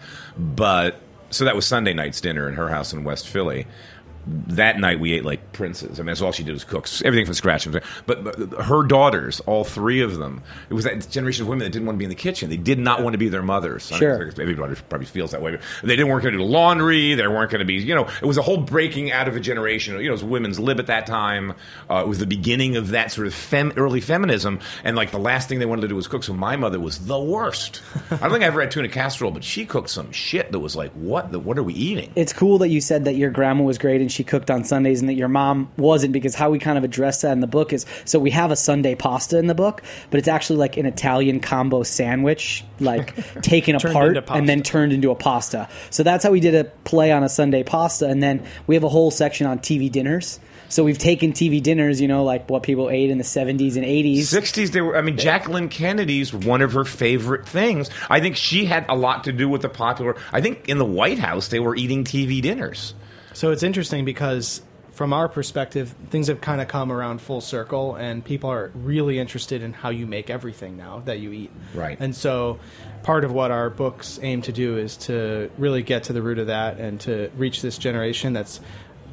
So that was Sunday night's dinner in her house in West Philly. That night we ate like princes. I mean, that's all she did was cook. Everything from scratch. But her daughters, all three of them, it was that generation of women that didn't want to be in the kitchen. They did not want to be their mothers. Sure. Everybody probably feels that way. They didn't want to do the laundry. They weren't going to be, it was a whole breaking out of a generation. It was women's lib at that time. It was the beginning of that sort of early feminism. And like the last thing they wanted to do was cook. So my mother was the worst. I don't think I ever had tuna casserole, but she cooked some shit that was like, what are we eating? It's cool that you said that your grandma was great and she cooked on Sundays and that your mom wasn't, because how we kind of address that in the book is, so we have a Sunday pasta in the book, but it's actually like an Italian combo sandwich, like taken apart and then turned into a pasta. So that's how we did a play on a Sunday pasta. And then we have a whole section on TV dinners. So we've taken TV dinners, like what people ate in the 70s and 80s. 60s, Jacqueline Kennedy's one of her favorite things. I think she had a lot to do with the popular, I think in the White House they were eating TV dinners. So it's interesting because from our perspective, things have kind of come around full circle, and people are really interested in how you make everything now that you eat. Right. And so part of what our books aim to do is to really get to the root of that and to reach this generation that's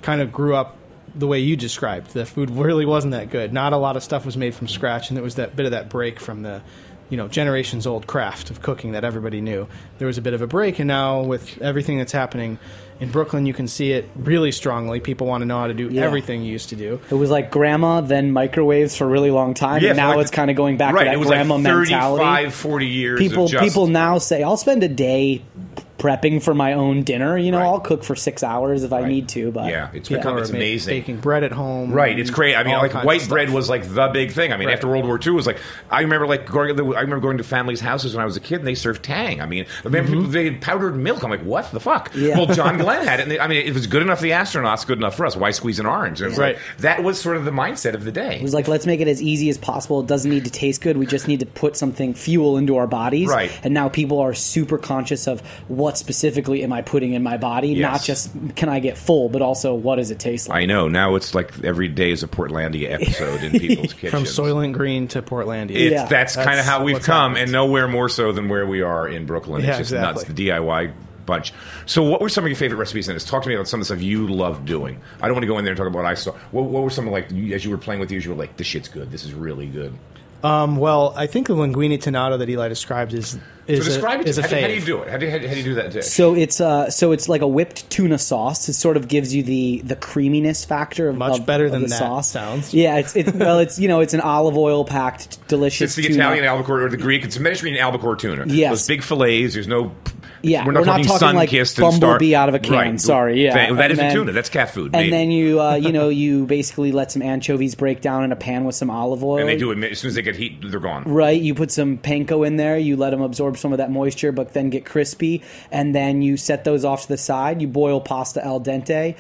kind of grew up the way you described. The food really wasn't that good. Not a lot of stuff was made from scratch, and there was that bit of that break from the generations old craft of cooking that everybody knew. There was a bit of a break, and now with everything that's happening in Brooklyn, you can see it really strongly. People want to know how to do everything you used to do. It was like grandma, then microwaves for a really long time, and now it's kind of going back to that grandma mentality. 35, 40 years People now say, I'll spend a day prepping for my own dinner. I'll cook for 6 hours if I need to. But it's amazing. Baking bread at home. Right, it's great. I mean, like white bread was like the big thing. I mean, after World War II, it was like I remember going to families' houses when I was a kid, and they served Tang. I mean, they had powdered milk. I'm like, what the fuck? Yeah. Well, John Glenn had it. And it was good enough for the astronauts, good enough for us. Why squeeze an orange? And like, that was sort of the mindset of the day. It was like, let's make it as easy as possible. It doesn't need to taste good. We just need to put fuel into our bodies. Right. And now people are super conscious of what specifically am I putting in my body? Yes. Not just can I get full, but also what does it taste like? I know. Now it's like every day is a Portlandia episode in people's kitchens. From Soylent Green to Portlandia. That's kind of how we've come, and nowhere more so than where we are in Brooklyn. It's just nuts. The DIY bunch. So what were some of your favorite recipes in this? Talk to me about some of the stuff you loved doing. I don't want to go in there and talk about what I saw. What were some like, as you were playing with these, you were like, this shit's good. This is really good. Well, I think the linguine tonnato that Eli described is a fave. How do you do it? How do you do that dish? So it's like a whipped tuna sauce. It sort of gives you the creaminess factor of much better than the that sauce. Sounds. Yeah, it's an olive oil packed delicious. It's the tuna. Italian albacore or the Greek. It's a Mediterranean albacore tuna. Yes. Those big fillets. There's no. Yeah, we're not talking like bumblebee out of a can. Right. Sorry, yeah. That isn't tuna. That's cat food. And then you basically let some anchovies break down in a pan with some olive oil. And they do it as soon as they get heat, they're gone. Right. You put some panko in there. You let them absorb some of that moisture, but then get crispy. And then you set those off to the side. You boil pasta al dente,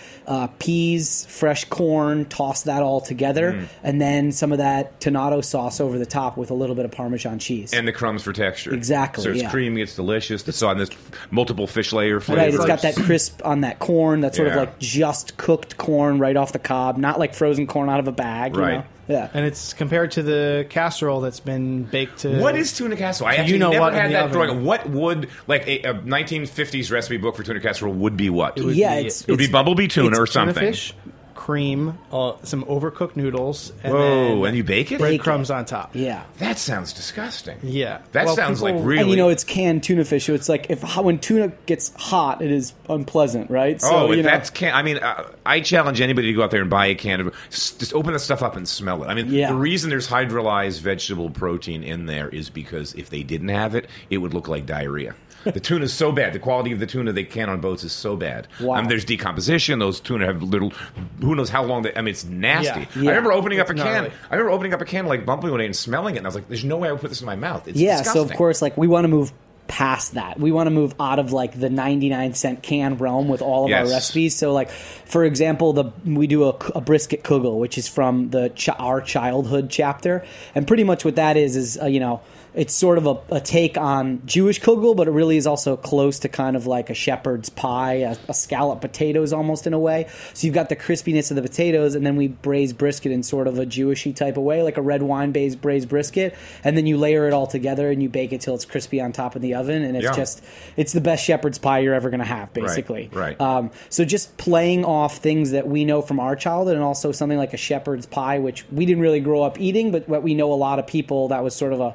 peas, fresh corn. Toss that all together, and then some of that tonnato sauce over the top with a little bit of Parmesan cheese and the crumbs for texture. Exactly. So it's creamy. It's delicious. It's on this multiple fish layer flavors. Right, it's got that crisp on that corn, that sort of like just cooked corn right off the cob, not like frozen corn out of a bag. Right. You know? Yeah. And it's compared to the casserole that's been baked to... What is tuna casserole? I actually never had that drawing. What would, like a 1950s recipe book for tuna casserole would be what? It would be bumblebee tuna or something. Tuna fish, cream, some overcooked noodles, and and you bake it? Breadcrumbs on top. Yeah. That sounds disgusting. Yeah. That sounds like really... And it's canned tuna fish, so it's like when tuna gets hot, it is unpleasant, right? So, that's canned... I mean, I challenge anybody to go out there and buy a can of... Just open the stuff up and smell it. I mean, the reason there's hydrolyzed vegetable protein in there is because if they didn't have it, it would look like diarrhea. The tuna is so bad. The quality of the tuna they can on boats is so bad. Wow. There's decomposition. Those tuna have little... Who knows how long they... I mean, it's nasty. Yeah. I remember opening up a can. I remember opening up a can like Bumpy one day and smelling it, and I was like, there's no way I would put this in my mouth. It's disgusting. So of course, like, we want to move past that. We want to move out of like the 99-cent can realm with all of our recipes. So like, for example, we do a brisket kugel, which is from our childhood chapter, and pretty much what that is it's sort of a take on Jewish kugel, but it really is also close to kind of like a shepherd's pie, a scalloped potatoes almost in a way. So you've got the crispiness of the potatoes, and then we braise brisket in sort of a Jewishy type of way, like a red wine-based braised brisket, and then you layer it all together and you bake it till it's crispy on top of the oven, and it's the best shepherd's pie you're ever going to have, basically. Right. So just playing off things that we know from our childhood, and also something like a shepherd's pie, which we didn't really grow up eating, but what we know a lot of people, that was sort of a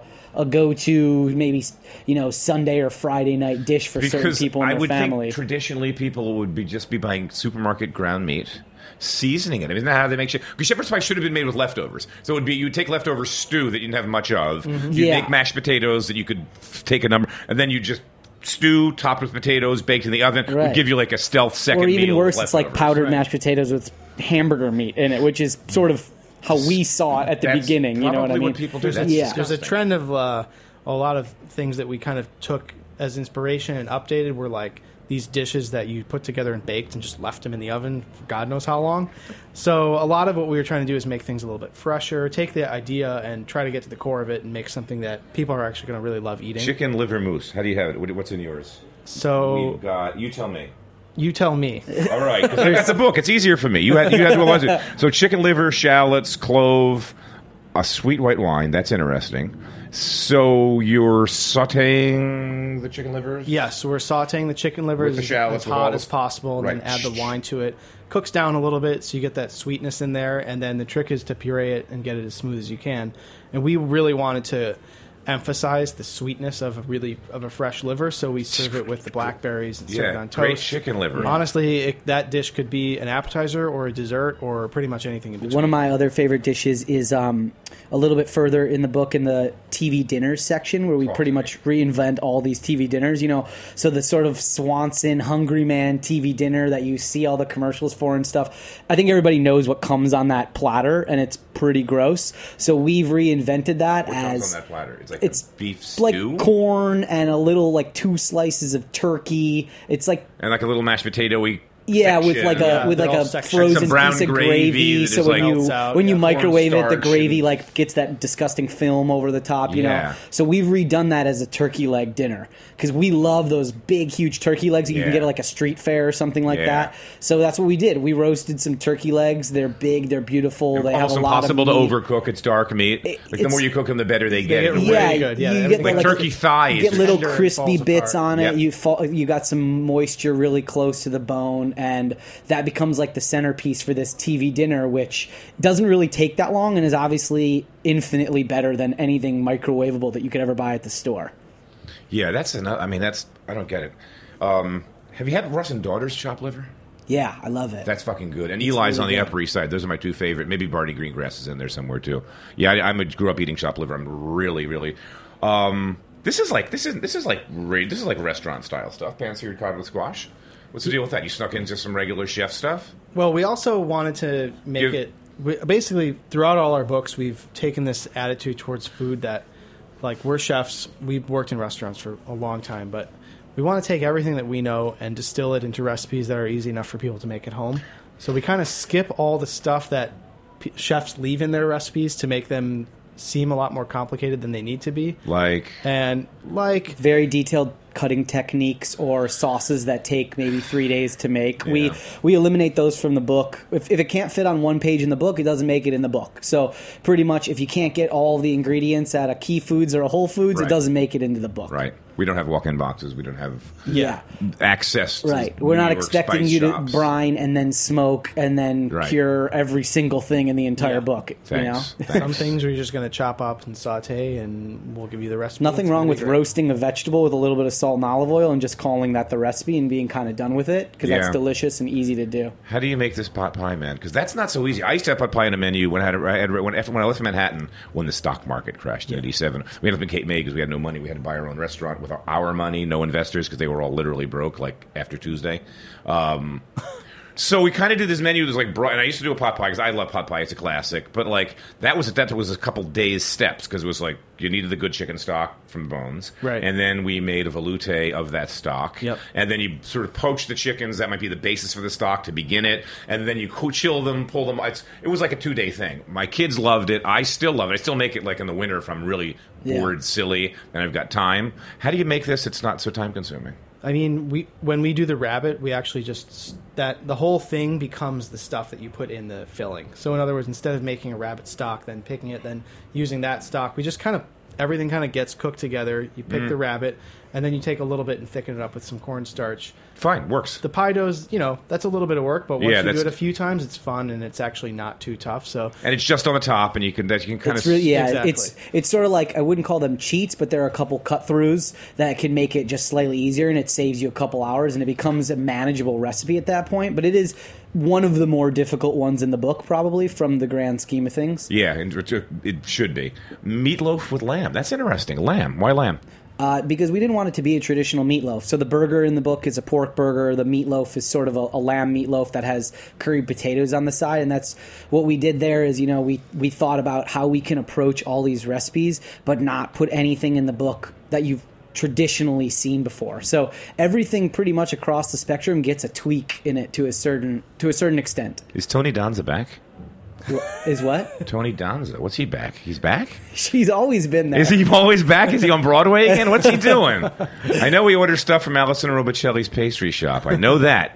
go-to, maybe Sunday or Friday night dish for certain people in their family. I would think traditionally people would just be buying supermarket ground meat, seasoning it. I mean, isn't that how they make shit? Because shepherd's pie should have been made with leftovers. So it would be, you would take leftover stew that you didn't have much of. You'd make mashed potatoes that you could take a number, and then you just stew topped with potatoes baked in the oven. Right. Would give you like a stealth second meal. Or even worse, it's like powdered mashed potatoes with hamburger meat in it, which is sort of how we saw it at the beginning. You know what I mean? What people do. There's a trend of a lot of things that we kind of took as inspiration and updated were like these dishes that you put together and baked and just left them in the oven for God knows how long. So a lot of what we were trying to do is make things a little bit fresher, take the idea and try to get to the core of it and make something that people are actually going to really love eating. Chicken liver mousse. How do you have it? What's in yours? So we've got... You tell me. You tell me. All right, because I got the book. It's easier for me. You had to. So chicken liver, shallots, clove, a sweet white wine. That's interesting. So you're sautéing the chicken livers? Yes, we're sautéing the chicken livers With the shallots, as hot as possible, and Right. then add the wine to it. Cooks down a little bit, so you get that sweetness in there, and then the trick is to puree it and get it as smooth as you can. And we really wanted to emphasize the sweetness of a fresh liver, so we serve it with the blackberries and serve it on toast. Great chicken liver. Honestly, that dish could be an appetizer or a dessert or pretty much anything in between. One of my other favorite dishes is a little bit further in the book in the TV dinners section, where we pretty much reinvent all these TV dinners. You know, so the sort of Swanson Hungry Man TV dinner that you see all the commercials for and stuff. I think everybody knows what comes on that platter, and it's pretty gross. So we've reinvented that What as comes on that platter? It's like it's a beef stew? like corn and a little like 2 slices of turkey. It's like And like a little mashed potato-y with like a frozen Some brown piece of gravy gravy. that So is when like you microwave it, the cornstarch gravy and- like gets that disgusting film over the top. You Yeah. know. So we've redone that as a turkey leg dinner because we love those big, huge turkey legs that you can Yeah. get at like a street fair or something like Yeah. that. So that's what we did. We roasted some turkey legs. They're big. They're beautiful. They have almost a lot of impossible to meat. overcook. It's dark meat. Like the it's- more you cook them, the better they get. get in a really way. good. Yeah, you everything- get Like turkey thighs. You get little Tender and crispy falls bits apart. on it. Yep. You got some moisture really close to the bone, and that becomes like the centerpiece for this TV dinner, which doesn't really take that long and is obviously infinitely better than anything microwavable that you could ever buy at the store. Yeah, that's another. I mean, that's I don't get it. Have you had Russ and Daughter's chopped liver? Yeah, I love it. That's fucking good. And Eli's really on the good. Upper East Side. Those are my 2 favorite. Maybe Barney Greengrass is in there somewhere too. Yeah, I grew up eating chopped liver. I'm really. This is like restaurant style stuff. Pan-seared cod with squash. What's the deal with that? You snuck in just some regular chef stuff? Well, we also wanted to make basically, throughout all our books, we've taken this attitude towards food that, like, we're chefs. We've worked in restaurants for a long time, but we want to take everything that we know and distill it into recipes that are easy enough for people to make at home. So we kind of skip all the stuff that chefs leave in their recipes to make them seem a lot more complicated than they need to be. Like very detailed cutting techniques or sauces that take maybe 3 days to make. Yeah. We eliminate those from the book. If it can't fit on one page in the book, it doesn't make it in the book. So pretty much if you can't get all the ingredients at a Key Foods or a Whole Foods, Right. it doesn't make it into the book. Right. We don't have walk-in boxes. We don't have Yeah. access to Right. We're not New York expecting spice you shops. to brine and then smoke and then Right. cure every single thing in the entire book. Thanks. You know? Some things we're just going to chop up and saute, and we'll give you the recipe. Nothing It's wrong gonna with be great. roasting a vegetable with a little bit of salt and olive oil and just calling that the recipe and being kind of done with it because Yeah. that's delicious and easy to do. How do you make this pot pie, man? Because that's not so easy. I used to have pot pie on a menu when I left Manhattan when the stock market crashed in '87. We ended up in Cape May because we had no money. We had to buy our own restaurant with our money, no investors because they were all literally broke like after Tuesday. So we kind of did this menu that was like, and I used to do a pot pie because I love pot pie; it's a classic. But like that was a couple days steps because it was like you needed the good chicken stock from the bones, Right. And then we made a velouté of that stock, Yep. And then you sort of poach the chickens. That might be the basis for the stock to begin it, and then you chill them, pull them. It was like a 2-day thing. My kids loved it. I still love it. I still make it like in the winter if I'm really bored, silly, and I've got time. How do you make this? It's not so time consuming. I mean, when we do the rabbit, we actually the whole thing becomes the stuff that you put in the filling. So in other words, instead of making a rabbit stock, then picking it, then using that stock, we just everything kind of gets cooked together. You pick the rabbit, and then you take a little bit and thicken it up with some cornstarch. Fine, works. The pie dough's, that's a little bit of work, but once Yeah, you do that's- it a few times, it's fun and it's actually not too tough. So And it's just on the top, and you can kind It's of really, Exactly. it's sort of like I wouldn't call them cheats, but there are a couple cut throughs that can make it just slightly easier, and it saves you a couple hours, and it becomes a manageable recipe at that point. But it is one of the more difficult ones in the book, probably from the grand scheme of things. Yeah, it should be. Meatloaf with lamb. That's interesting. Lamb. Why lamb? Because we didn't want it to be a traditional meatloaf. So the burger in the book is a pork burger. The meatloaf is sort of a lamb meatloaf that has curried potatoes on the side. And that's what we did there is, we thought about how we can approach all these recipes, but not put anything in the book that you've traditionally seen before. So everything pretty much across the spectrum gets a tweak in it to a certain extent. Is Tony Danza back? Is what? Tony Danza. What's he back? He's back? She's always been there. Is he always back? Is he on Broadway again? What's he doing? I know he orders stuff from Alison Robicelli's pastry shop. I know that.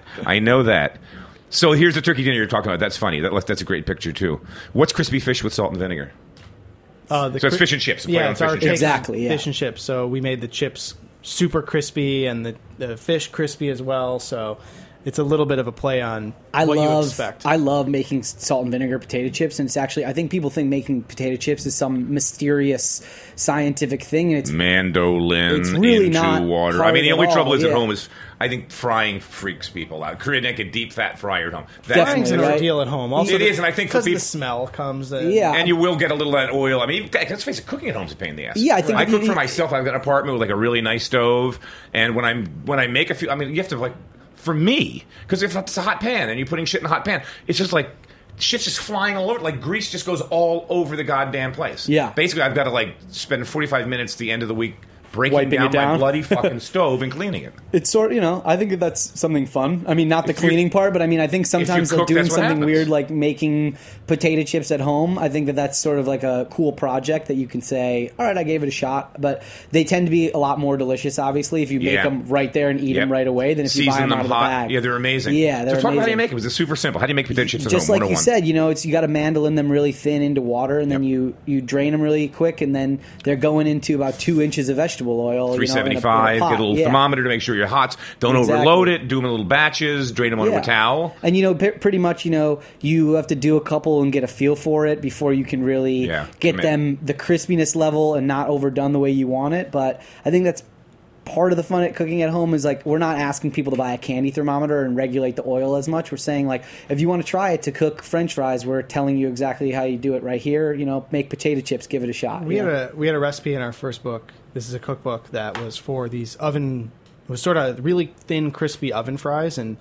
So here's the turkey dinner you're talking about. That's funny. That's a great picture, too. What's crispy fish with salt and vinegar? So it's fish and chips. Yeah, it's our take on exactly. Yeah. Fish and chips. So we made the chips super crispy and the fish crispy as well. So it's a little bit of a play on what you expect. I love making salt and vinegar potato chips, and it's actually, I think people think making potato chips is some mysterious scientific thing. And it's mandolin it's really into not water. hard I mean, the at only all, trouble is yeah. at home is, I think frying freaks people out. Make a deep fat fryer at home. Frying's an right? ordeal at home. Also, It is, and I think for because the people- smell comes in. Yeah. And you will get a little of that oil. I mean, let's face it, cooking at home is a pain in the ass. Yeah, I think I if cook you- for myself. I've got an apartment with like a really nice stove, and when I make a few, I mean, you have to like, for me, because if it's a hot pan and you're putting shit in a hot pan, it's just like shit's just flying all over. Like grease just goes all over the goddamn place. Yeah. Basically, I've got to like spend 45 minutes at the end of the week breaking Wiping it down my down. bloody fucking stove and cleaning it. It's sort of, I think that's something fun. I mean, not the cleaning part, but I mean, I think sometimes cook, like doing that's what something happens. weird like making potato chips at home, I think that's sort of like a cool project that you can say, all right, I gave it a shot. But they tend to be a lot more delicious, obviously, if you make Yeah. them right there and eat them right away than if you buy Season them out of the hot. bag. Yeah, they're amazing. Yeah, they're so talk about how amazing. you make it. It's super simple. How do you make potato chips at Just home? like you 101. said, you got to mandolin them really thin into water, and then you drain them really quick, and then they're going into about 2 inches of vegetable oil. 375. Get a little thermometer to make sure you're hot. Don't overload it. Do them in little batches. Drain them onto a towel. And pretty much, you have to do a couple and get a feel for it before you can really get them the crispiness level and not overdone the way you want it. But I think that's part of the fun at cooking at home is like we're not asking people to buy a candy thermometer and regulate the oil as much. We're saying like if you want to try it to cook French fries, we're telling you exactly how you do it right here. Make potato chips, give it a shot. We had a recipe in our first book. This is a cookbook that was for these it was sort of really thin, crispy oven fries, and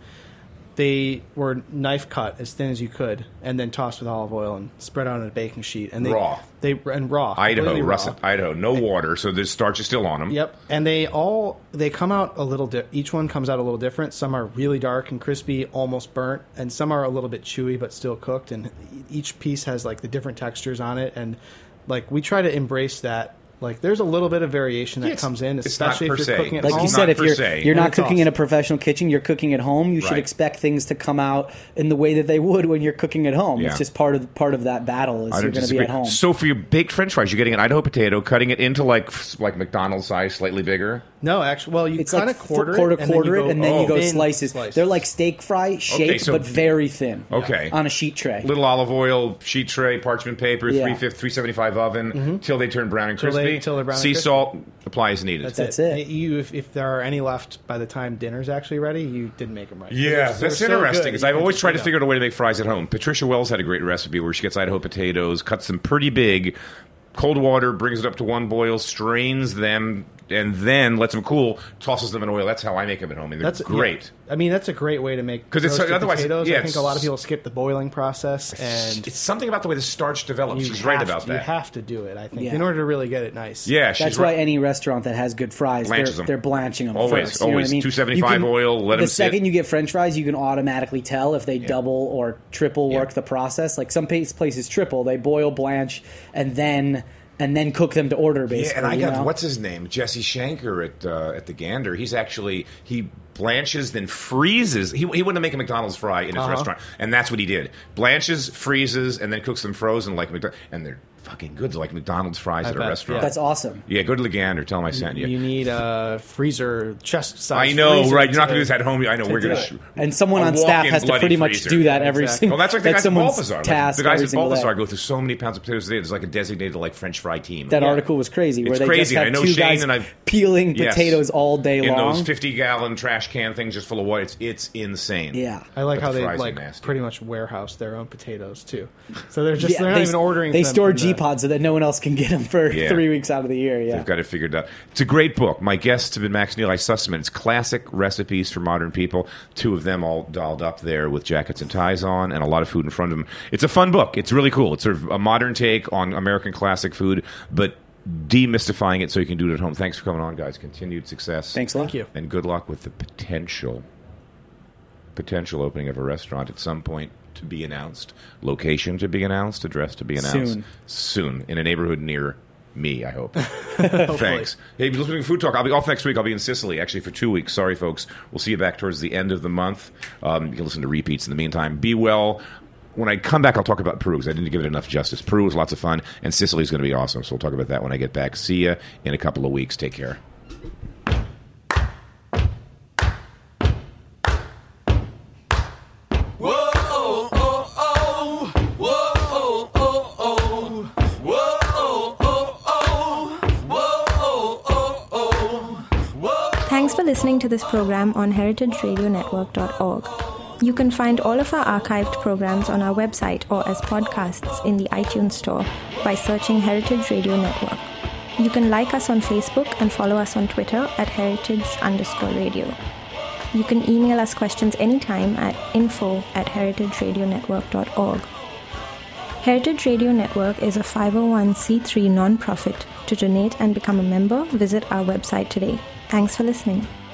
they were knife cut as thin as you could, and then tossed with olive oil and spread out on a baking sheet. And raw. Raw. Idaho, raw. Idaho, no water, so the starch is still on them. Yep, and they come out a little. Each one comes out a little different. Some are really dark and crispy, almost burnt, and some are a little bit chewy but still cooked. And each piece has like the different textures on it, and like we try to embrace that. Like, there's a little bit of variation that comes in, especially if you're cooking at home. Like you said, if you're not cooking in a professional kitchen, you're cooking at home, you should expect things to come out in the way that they would when you're cooking at home. Yeah. It's just part of that battle is you're going to be at home. So for your baked French fries, you're getting an Idaho potato, cutting it into like McDonald's size, slightly bigger? No, actually, well, you kind of quarter it, and then you go slices. Slices. They're like steak fry shaped, but very thin. Okay. On a sheet tray. Little olive oil, sheet tray, parchment paper, 375 oven, till they turn brown and crispy. Till they're brown and sea crispy. salt, apply as needed. That's it. If there are any left by the time dinner's actually ready, you didn't make them right. Yeah, that's interesting because I've always tried to figure out a way to make fries at home. Patricia Wells had a great recipe where she gets Idaho potatoes, cuts them pretty big, cold water, brings it up to one boil, strains them, and then lets them cool, tosses them in oil. That's how I make them at home, and they're great. Yeah. I mean, that's a great way to make because it's otherwise potatoes. I think a lot of people skip the boiling process, and it's something about the way the starch develops. She's right about that. You have to do it, I think, in order to really get it nice. Yeah, that's why any restaurant that has good fries, they're blanching them always. first. Always, 275 oil. Let them sit. The second you get French fries, you can automatically tell if they double or triple work the process. Like some places triple, they boil, blanch, and then cook them to order, basically. Yeah, and I got, what's his name? Jesse Shanker at the Gander. He blanches, then freezes. He wouldn't make a McDonald's fry in his restaurant, and that's what he did. Blanches, freezes, and then cooks them frozen like McDonald's. And they're fucking good. They're like McDonald's fries at a restaurant. That's awesome. Yeah, go to the Gander. Tell them I sent you. You need a freezer, chest size. I know, freezer right? You're not going to do this at home. I know. We're going to and someone on staff has to pretty much do that every single. Well, that's like the guys at Balthazar. Task the guys at Balthazar go through so many pounds of potatoes a day. There's like a designated French fry team. That article was crazy. Where it's they crazy. just have two guys peeling potatoes all day long in those 50-gallon trash can things just full of water. It's insane. Yeah, I like how they pretty much warehouse their own potatoes too. So they're not even ordering. They store G-Pods so that no one else can get them for 3 weeks out of the year. Yeah, they've got it figured out. It's a great book. My guests have been Max and Eli Sussman. It's classic recipes for modern people. 2 of them all dolled up there with jackets and ties on, and a lot of food in front of them. It's a fun book. It's really cool. It's sort of a modern take on American classic food, but demystifying it so you can do it at home. Thanks for coming on, guys. Continued success. Thanks a lot. Thank you. And good luck with the potential opening of a restaurant at some point to be announced. Location to be announced. Address to be announced. Soon. In a neighborhood near me, I hope. Thanks. Hey, listening to Food Talk. I'll be off next week. I'll be in Sicily, actually, for 2 weeks. Sorry, folks. We'll see you back towards the end of the month. You can listen to repeats in the meantime. Be well. when I come back, I'll talk about Peru because I didn't give it enough justice. Peru was lots of fun, and Sicily's going to be awesome. So we'll talk about that when I get back. See ya in a couple of weeks. Take care. Thanks for listening to this program on heritageradionetwork.org. You can find all of our archived programs on our website or as podcasts in the iTunes Store by searching Heritage Radio Network. You can like us on Facebook and follow us on Twitter at heritage_radio. You can email us questions anytime at info@heritageradionetwork.org. Heritage Radio Network is a 501c3 nonprofit. To donate and become a member, visit our website today. Thanks for listening.